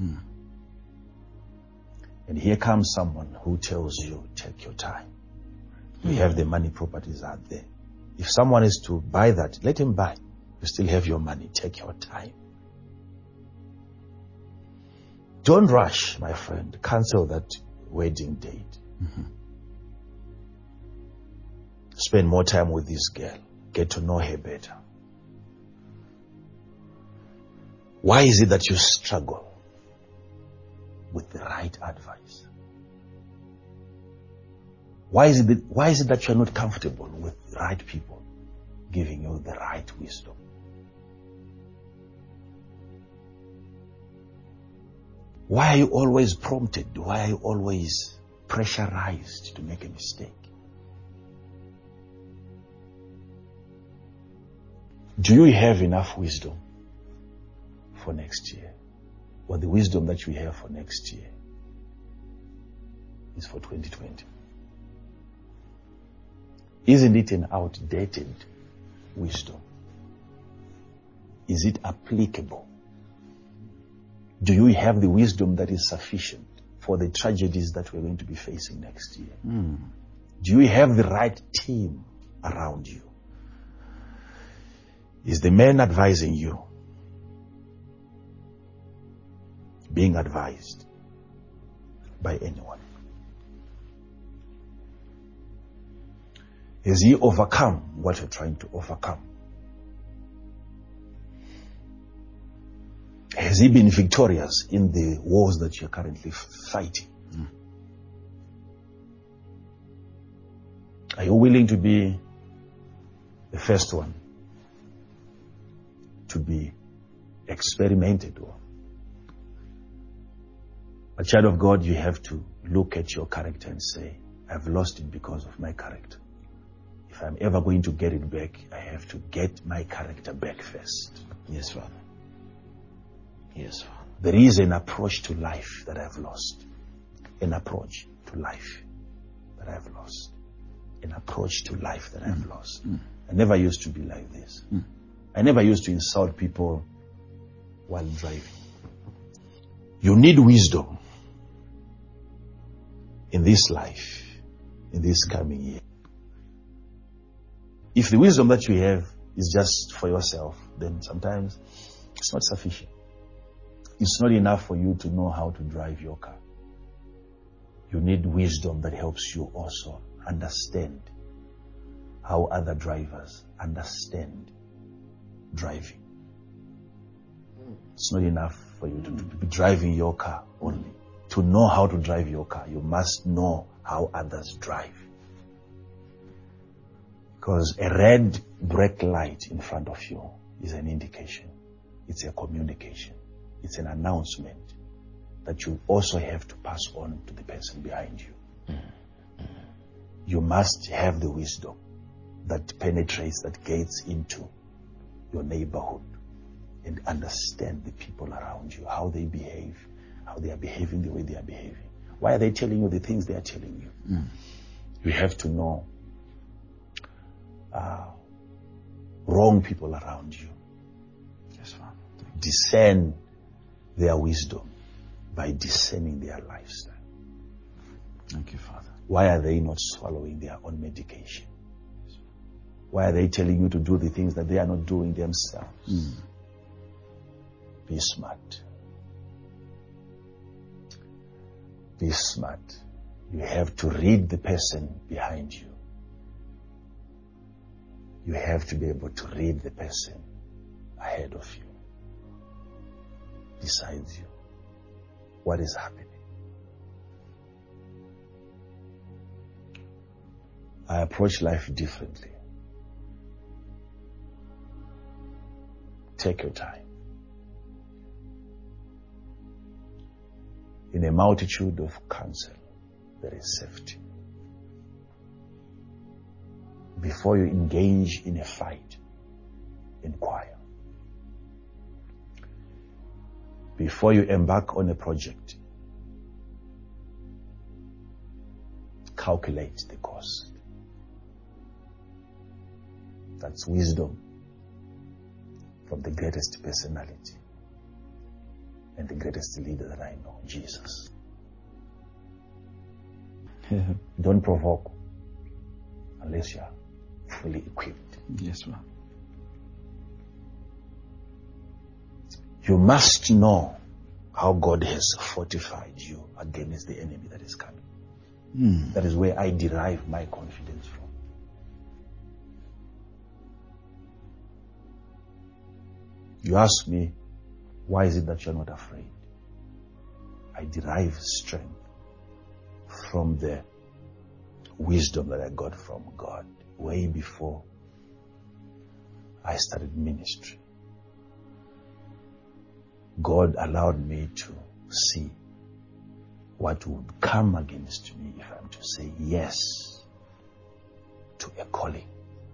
And here comes someone who tells you, take your time. We have the money, properties out there. If someone is to buy that, let him buy. You still have your money. Take your time. Don't rush, my friend. Cancel that wedding date. Spend more time with this girl. Get to know her better. Why is it that you struggle with the right advice? Why is it that you're not comfortable with the right people giving you the right wisdom? Why are you always prompted? Why are you always pressurized to make a mistake? Do you have enough wisdom for next year? Or the wisdom that you have for next year is for 2020? Isn't it an outdated wisdom? Is it applicable? Do you have the wisdom that is sufficient for the tragedies that we're going to be facing next year? Do you have the right team around you? Is the man advising you being advised by anyone? Has he overcome what you're trying to overcome? Has he been victorious in the wars that you're currently fighting? Are you willing to be the first one to be experimented on? A child of God, you have to look at your character and say, I've lost it because of my character. If I'm ever going to get it back, I have to get my character back first. Yes, Father. Yes, Father. There is an approach to life that I've lost. An approach to life that I've lost. An approach to life that I've lost. I never used to be like this. I never used to insult people while driving. You need wisdom in this life, in this coming year. If the wisdom that you have is just for yourself, then sometimes it's not sufficient. It's not enough for you to know how to drive your car. You need wisdom that helps you also understand how other drivers understand driving. It's not enough for you to be driving your car only. To know how to drive your car, you must know how others drive. Because a red brake light in front of you is an indication. It's a communication. It's an announcement that you also have to pass on to the person behind you. You must have the wisdom that penetrates, that gets into your neighborhood and understand the people around you, how they behave, how they are behaving the way they are behaving. Why are they telling you the things they are telling you? You have to know wrong people around you. Yes, Father. Discern their wisdom by discerning their lifestyle. Thank you, Father. Why are they not swallowing their own medication? Why are they telling you to do the things that they are not doing themselves? Be smart. Be smart. You have to read the person behind you. You have to be able to read the person ahead of you, besides you. What is happening? I approach life differently. Take your time. In a multitude of counsel, there is safety. Before you engage in a fight, inquire. Before you embark on a project, calculate the cost. That's wisdom from the greatest personality and the greatest leader that I know, Jesus. Don't provoke unless you are fully equipped. Yes, Lord. You must know how God has fortified you against the enemy that is coming. That is where I derive my confidence from. You ask me, why is it that you're not afraid? I derive strength from the wisdom that I got from God way before I started ministry. God allowed me to see what would come against me if I'm to say yes to a calling.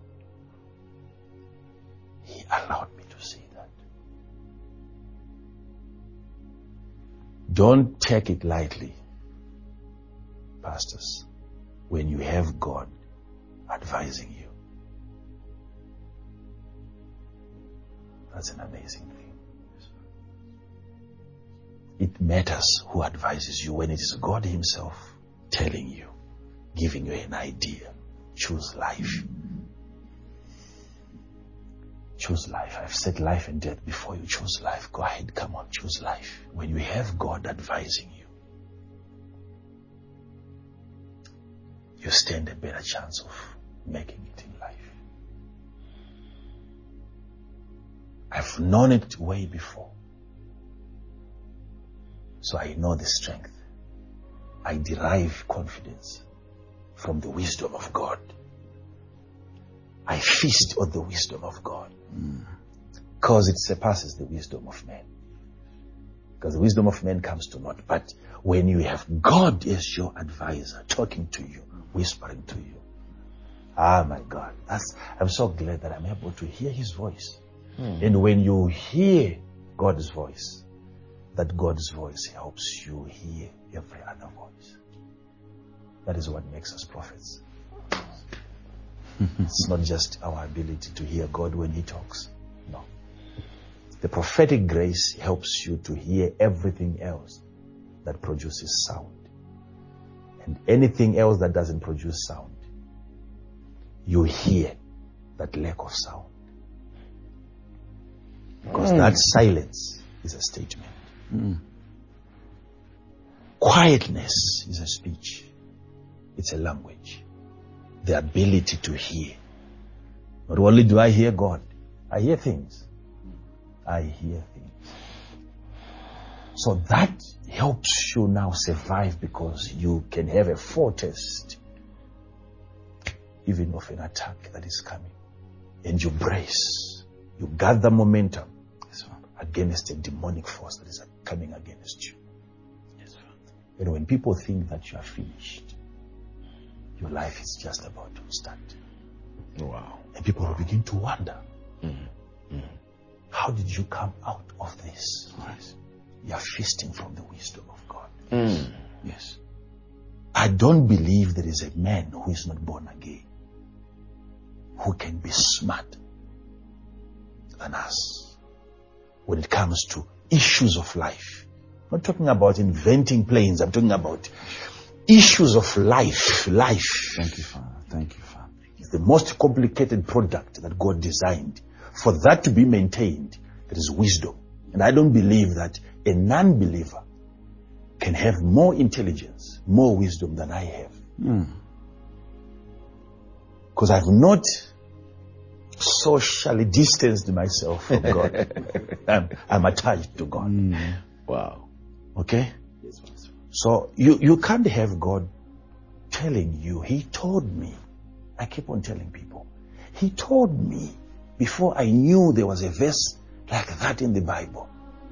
He allowed me to see that. Don't take it lightly, pastors, when you have God advising you. That's an amazing thing. It matters who advises you when it is God Himself telling you, giving you an idea. Choose life. Choose life. I've said life and death before you. Choose life. Go ahead, come on, choose life. When you have God advising you, you stand a better chance of making it in life. I've known it way before. So I know the strength. I derive confidence from the wisdom of God I feast on the wisdom of God. Because it surpasses the wisdom of man. Because the wisdom of man comes to naught. But when you have God as your advisor, talking to you, whispering to you, my God, I'm so glad that I'm able to hear his voice. And when you hear God's voice, that God's voice helps you hear every other voice. That is what makes us prophets. It's not just our ability to hear God when he talks. No. The prophetic grace helps you to hear everything else that produces sound. And anything else that doesn't produce sound, you hear that lack of sound. Because that silence is a statement. Quietness is a speech. It's a language. The ability to hear. Not only do I hear God, I hear things. I hear things. So that helps you now survive, because you can have a foretaste even of an attack that is coming. And you brace. You gather momentum against a demonic force that is coming against you. And when people think that you are finished, your life is just about to start. Wow. And people will begin to wonder, how did you come out of this? Yes. You are feasting from the wisdom of God. Yes. I don't believe there is a man who is not born again who can be smart than us when it comes to issues of life. I'm not talking about inventing planes. I'm talking about issues of life. Thank you, Father. Thank you, Father. It's the most complicated product that God designed. For that to be maintained, there is wisdom. And I don't believe that a non-believer can have more intelligence, more wisdom than I have. Because I've not socially distanced myself from God. I'm attached to God. Wow. Okay? So you can't have God telling you, he told me. I keep on telling people, he told me before I knew there was a verse like that in the Bible.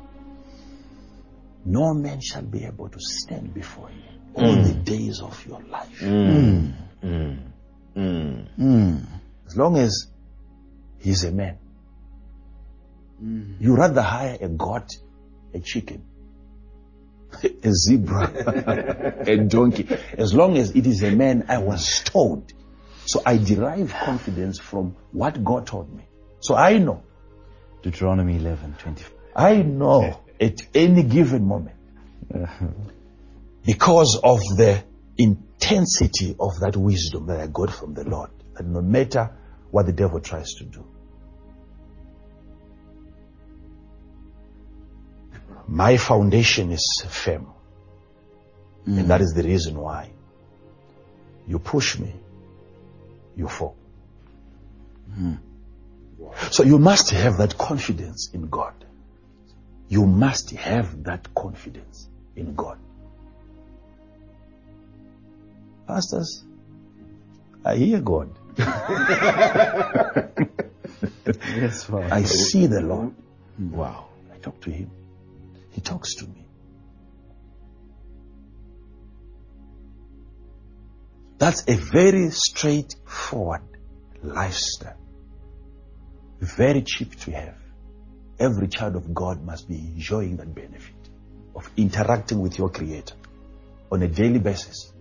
No man shall be able to stand before you all the days of your life. As long as he's a man. You rather hire a goat, a chicken, a zebra, a donkey. As long as it is a man, I was told. So I derive confidence from what God told me. So I know. Deuteronomy 11:25. I know at any given moment, because of the intensity of that wisdom that I got from the Lord, that no matter what the devil tries to do, my foundation is firm. And that is the reason why you push me, you fall. So you must have that confidence in God. You must have that confidence in God. Pastors, I hear God. Yes, Father. I see the Lord. Wow. I talk to him. He talks to me. That's a very straightforward lifestyle. Very cheap to have. Every child of God must be enjoying that benefit of interacting with your Creator on a daily basis.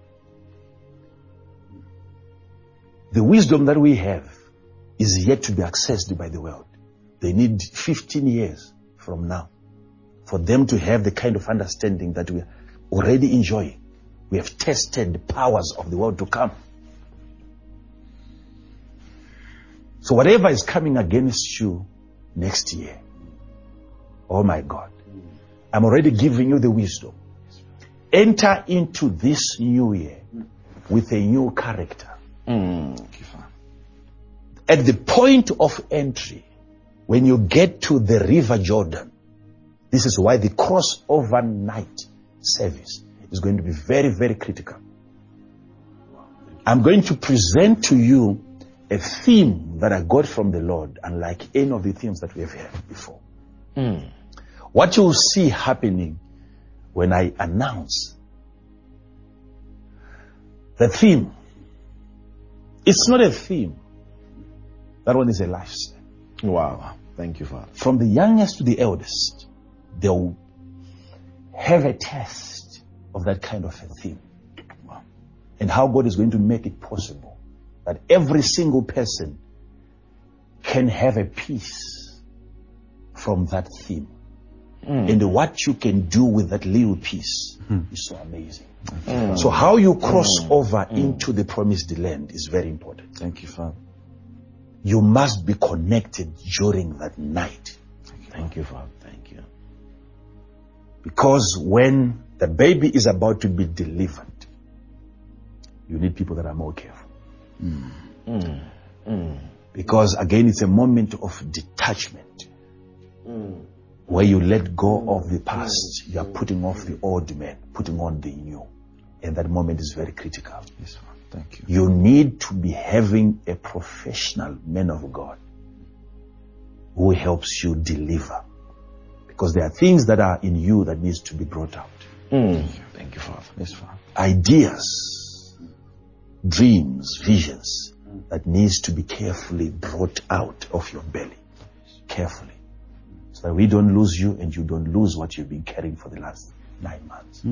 The wisdom that we have is yet to be accessed by the world. They need 15 years from now for them to have the kind of understanding that we are already enjoying. We have tested the powers of the world to come. So whatever is coming against you next year, oh my God, I'm already giving you the wisdom. Enter into this new year with a new character. At the point of entry, when you get to the River Jordan, this is why the crossover night service is going to be very, very critical. I'm going to present to you a theme that I got from the Lord, unlike any of the themes that we have heard before. What you'll see happening when I announce the theme, it's not a theme. That one is a lifestyle. Wow. Thank you, Father. From the youngest to the eldest, they'll have a test of that kind of a theme. And how God is going to make it possible that every single person can have a piece from that theme. And what you can do with that little piece is so amazing. So how you cross over into the promised land is very important. Thank you, Father. You must be connected during that night. Thank you, Father. Thank you. Because when the baby is about to be delivered, you need people that are more careful. Because again, it's a moment of detachment. Where you let go of the past, you are putting off the old man, putting on the new. And that moment is very critical. Yes, Father. Thank you. You need to be having a professional man of God who helps you deliver. Because there are things that are in you that needs to be brought out. Thank you, Father. Yes, Father. Ideas, dreams, visions that needs to be carefully brought out of your belly. Carefully. So that we don't lose you and you don't lose what you've been carrying for the last 9 months.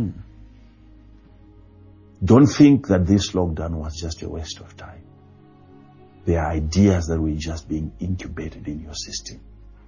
Don't think that this lockdown was just a waste of time. There are ideas that were just being incubated in your system.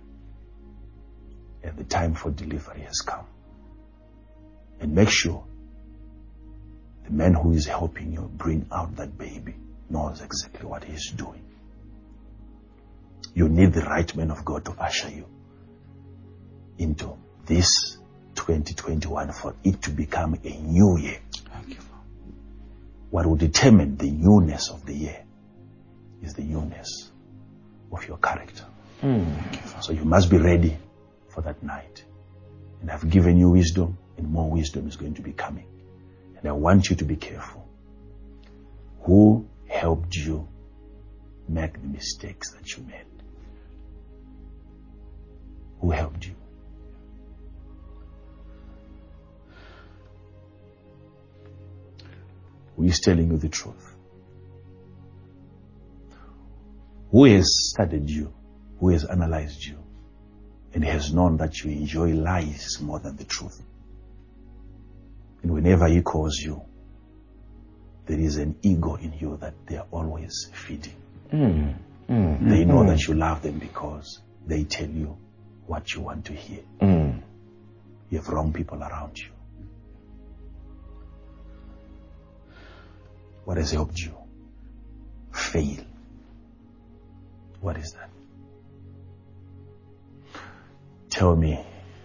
And the time for delivery has come. And make sure the man who is helping you bring out that baby knows exactly what he's doing. You need the right man of God to usher you into this 2021 for it to become a new year. Thank you, Father. What will determine the newness of the year is the newness of your character. So you must be ready for that night. And I've given you wisdom, and more wisdom is going to be coming. And I want you to be careful. Who helped you make the mistakes that you made? Who helped you? Who is telling you the truth? Who has studied you? Who has analyzed you? And has known that you enjoy lies more than the truth? And whenever he calls you, there is an ego in you that they are always feeding. They know that you love them because they tell you what you want to hear. You have wrong people around you. What has helped you fail? What is that? Tell me,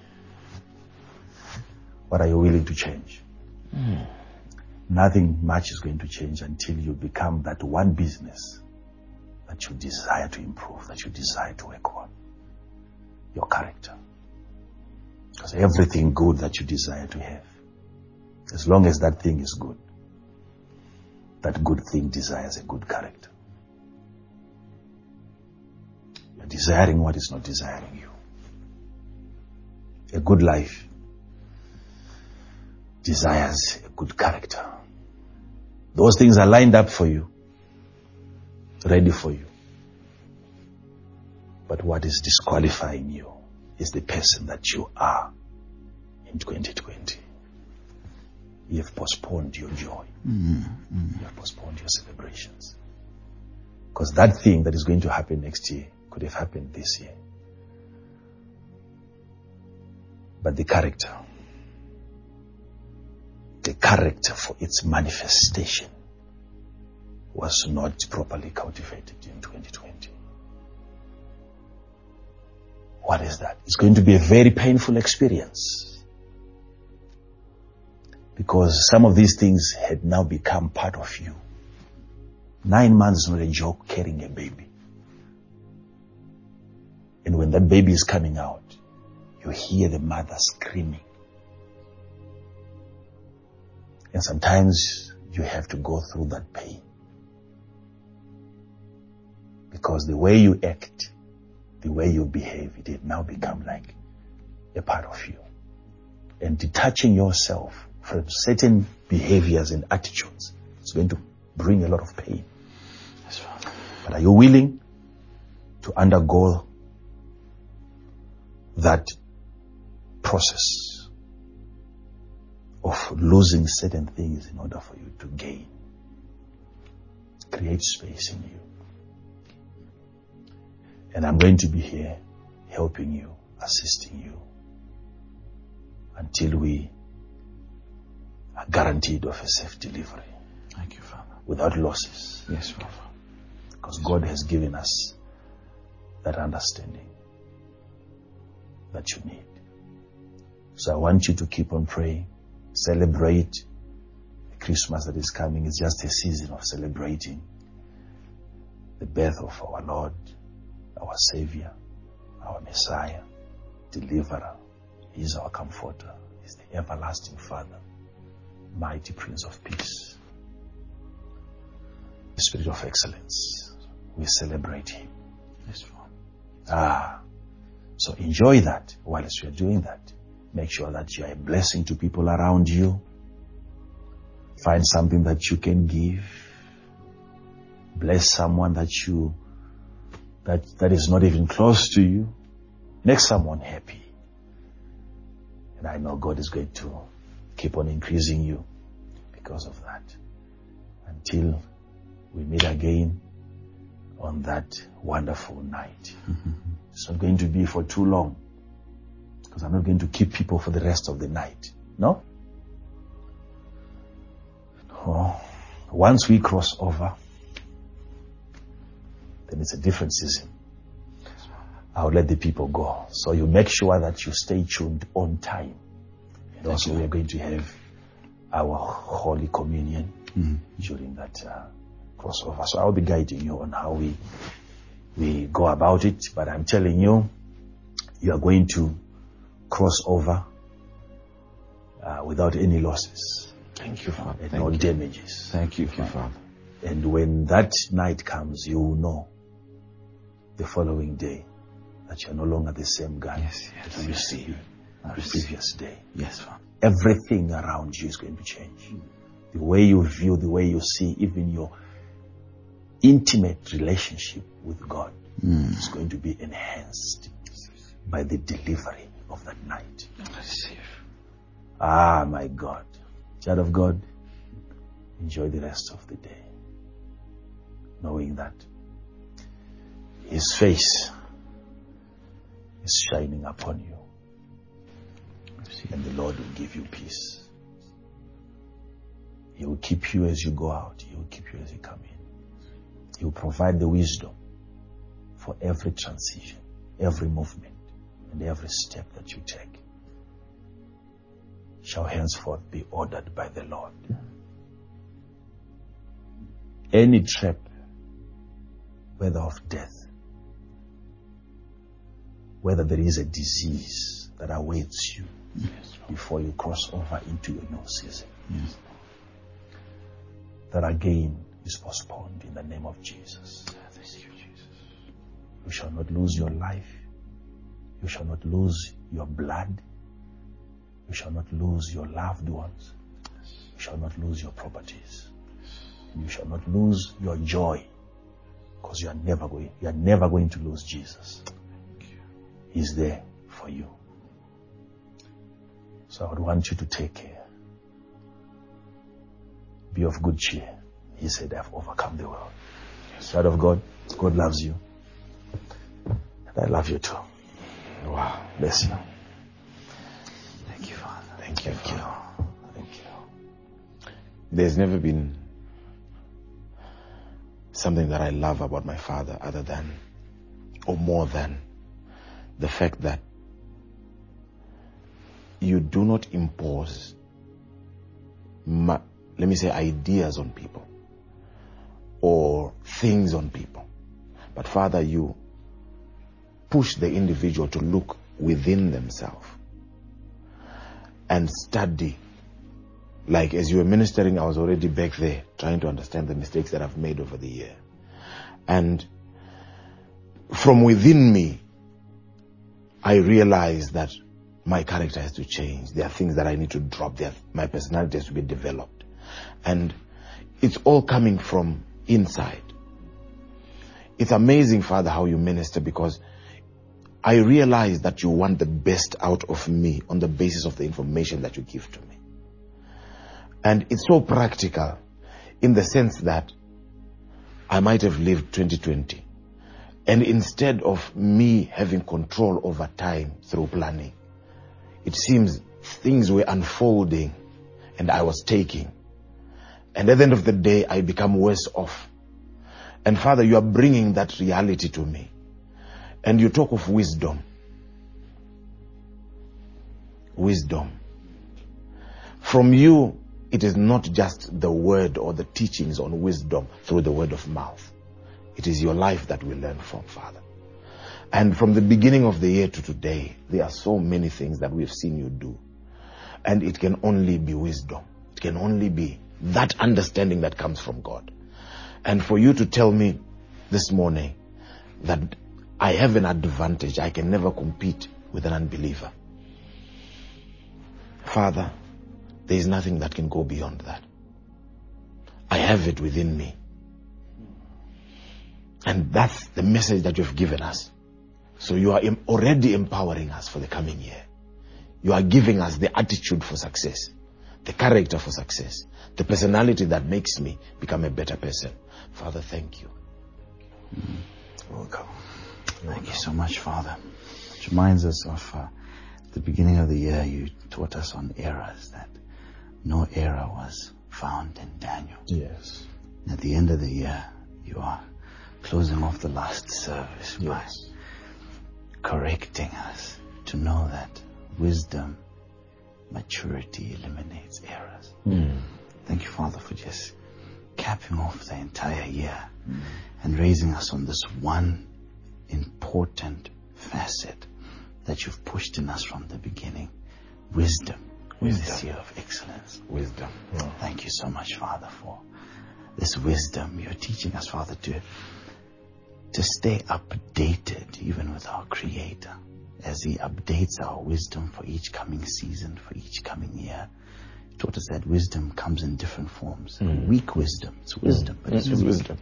what are you willing to change? Nothing much is going to change until you become that one business that you desire to improve, that you desire to work on. Your character. Because everything good that you desire to have, as long as that thing is good, that good thing desires a good character. You're desiring what is not desiring you. A good life desires a good character. Those things are lined up for you, ready for you. But what is disqualifying you is the person that you are in 2020. You have postponed your joy. You have postponed your celebrations. Because that thing that is going to happen next year could have happened this year. But the character for its manifestation was not properly cultivated in 2020. What is that? It's going to be a very painful experience. Because some of these things had now become part of you. 9 months is not a joke, carrying a baby. And when that baby is coming out, you hear the mother screaming. And sometimes you have to go through that pain. Because the way you act, the way you behave, it had now become like a part of you. And detaching yourself from certain behaviors and attitudes is going to bring a lot of pain. Yes, Father. But are you willing to undergo that process of losing certain things in order for you to gain? Create space in you. And I'm going to be here helping you, assisting you, until we are guaranteed of a safe delivery. Thank you, Father. Without losses. Yes, Father. Because God has given us that understanding that you need. So I want you to keep on praying. Celebrate the Christmas that is coming. It's just a season of celebrating the birth of our Lord, our Savior, our Messiah, Deliverer. He is our Comforter. He is the everlasting Father, mighty Prince of Peace, the Spirit of Excellence. We celebrate Him. Yes, Father. So enjoy that whilst you are doing that. Make sure that you are a blessing to people around you. Find something that you can give. Bless someone that is not even close to you. Make someone happy. And I know God is going to keep on increasing you because of that. Until we meet again on that wonderful night. It's not going to be for too long, because I'm not going to keep people for the rest of the night. No? Oh, once we cross over, then it's a different season. I'll let the people go. So you make sure that you stay tuned on time. And also we are going to have our Holy Communion during that crossover. So I'll be guiding you on how we go about it. But I'm telling you, you are going to cross over without any losses. Thank you, Father. And no damages. Thank you, Father. And when that night comes, you will know the following day that you're no longer the same guy that you used to be the previous day. Yes, Father. Everything around you is going to change. The way you view, the way you see, even your intimate relationship with God is going to be enhanced by the delivery of that night. My God. Child of God, enjoy the rest of the day, knowing that His face is shining upon you, and the Lord will give you peace. He will keep you as you go out. He will keep you as you come in. He will provide the wisdom for every transition, every movement, and every step that you take shall henceforth be ordered by the Lord. Any trap, whether of death, whether there is a disease that awaits you before you cross over into your new season, that again is postponed in the name of Jesus. Thank you, Jesus. You shall not lose your life. You shall not lose your blood. You shall not lose your loved ones. You shall not lose your properties. And you shall not lose your joy, because you are never going to lose Jesus. He's there for you. So I would want you to take care. Be of good cheer. He said, I've overcome the world. Child of God, God loves you. And I love you too. Wow. Bless you. Thank you, Father. Thank you, Thank you. Father. Thank you. There's never been something that I love about my father other than, or more than, the fact that you do not impose, ideas on people or things on people. But Father, you push the individual to look within themselves and study. Like as you were ministering, I was already back there trying to understand the mistakes that I've made over the year. And from within me, I realize that my character has to change. There are things that I need to drop. My personality has to be developed. And it's all coming from inside. It's amazing, Father, how you minister, because I realize that you want the best out of me on the basis of the information that you give to me. And it's so practical in the sense that I might have lived 2020. And instead of me having control over time through planning, it seems things were unfolding and I was taking. And at the end of the day, I become worse off. And Father, you are bringing that reality to me. And you talk of wisdom. Wisdom. From you, it is not just the word or the teachings on wisdom through the word of mouth. It is your life that we learn from, Father. And from the beginning of the year to today, there are so many things that we've seen you do. And it can only be wisdom. It can only be that understanding that comes from God. And for you to tell me this morning that I have an advantage, I can never compete with an unbeliever. Father, there is nothing that can go beyond that. I have it within me. And that's the message that you've given us. So you are already empowering us for the coming year. You are giving us the attitude for success, the character for success, the personality that makes me become a better person. Father, thank you. Welcome. Thank you so much, Father. Which reminds us of the beginning of the year, you taught us on errors, that no error was found in Daniel. Yes. At the end of the year, you are closing off the last service by correcting us to know that wisdom, maturity eliminates errors. Thank you, Father, for just capping off the entire year and raising us on this one important facet that you've pushed in us from the beginning. Wisdom. This year of excellence. Wisdom. Thank you so much, Father, for this wisdom. You're teaching us, Father, to stay updated even with our Creator as He updates our wisdom for each coming season, for each coming year. You taught us that wisdom comes in different forms. Weak wisdom, it's wisdom, but it's wisdom.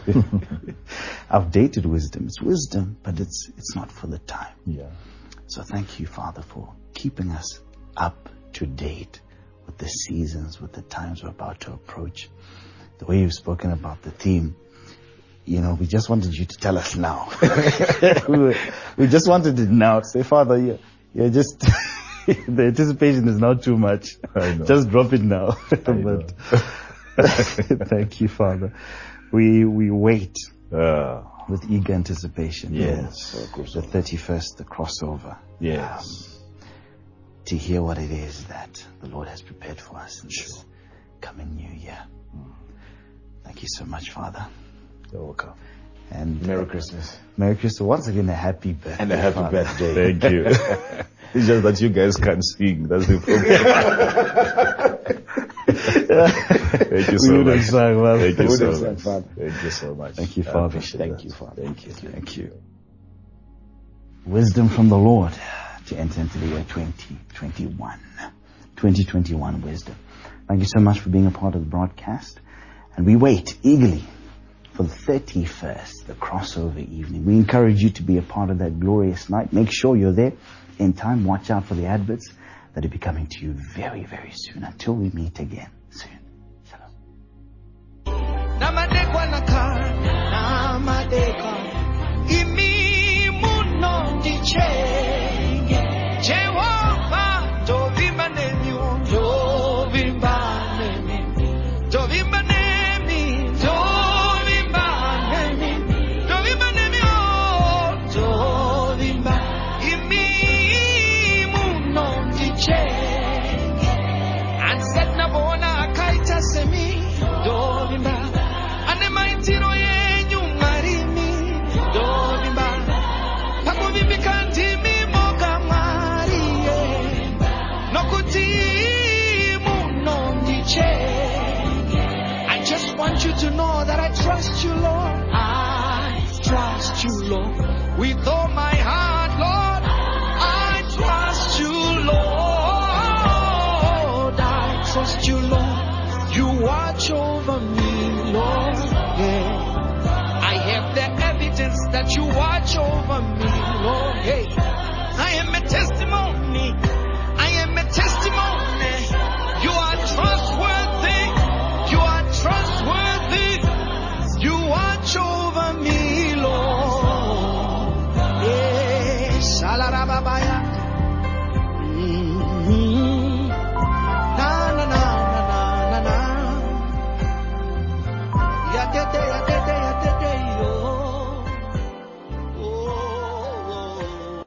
Outdated wisdom, it's wisdom, but it's not for the time. Yeah. So thank you, Father, for keeping us up to date with the seasons, with the times we're about to approach. The way you've spoken about the theme, you know, we just wanted you to tell us now. we just wanted it now. Say, Father, you're just, the anticipation is not too much. I know. Just drop it now. But thank you, Father. We wait with eager anticipation. Yes. The 31st, the crossover. Yes. To hear what it is that the Lord has prepared for us in this coming new year. Thank you so much, Father. You're welcome. And Merry Christmas. Merry Christmas. Once again, a happy birthday. And a happy Father. birthday. Thank you. It's just that you guys can't sing. That's the problem. Thank you so much. Thank you so much. Thank you so much. Thank you, Father. Thank you, Father. Thank you. Thank you. Wisdom from the Lord to enter into the year 2021. 2021 wisdom. Thank you so much for being a part of the broadcast. And we wait eagerly for the 31st, the crossover evening. We encourage you to be a part of that glorious night. Make sure you're there in time. Watch out for the adverts that will be coming to you very, very soon. Until we meet again soon. Shalom. You watch over me, Lord. Yeah. I have the evidence that you watch over me, Lord.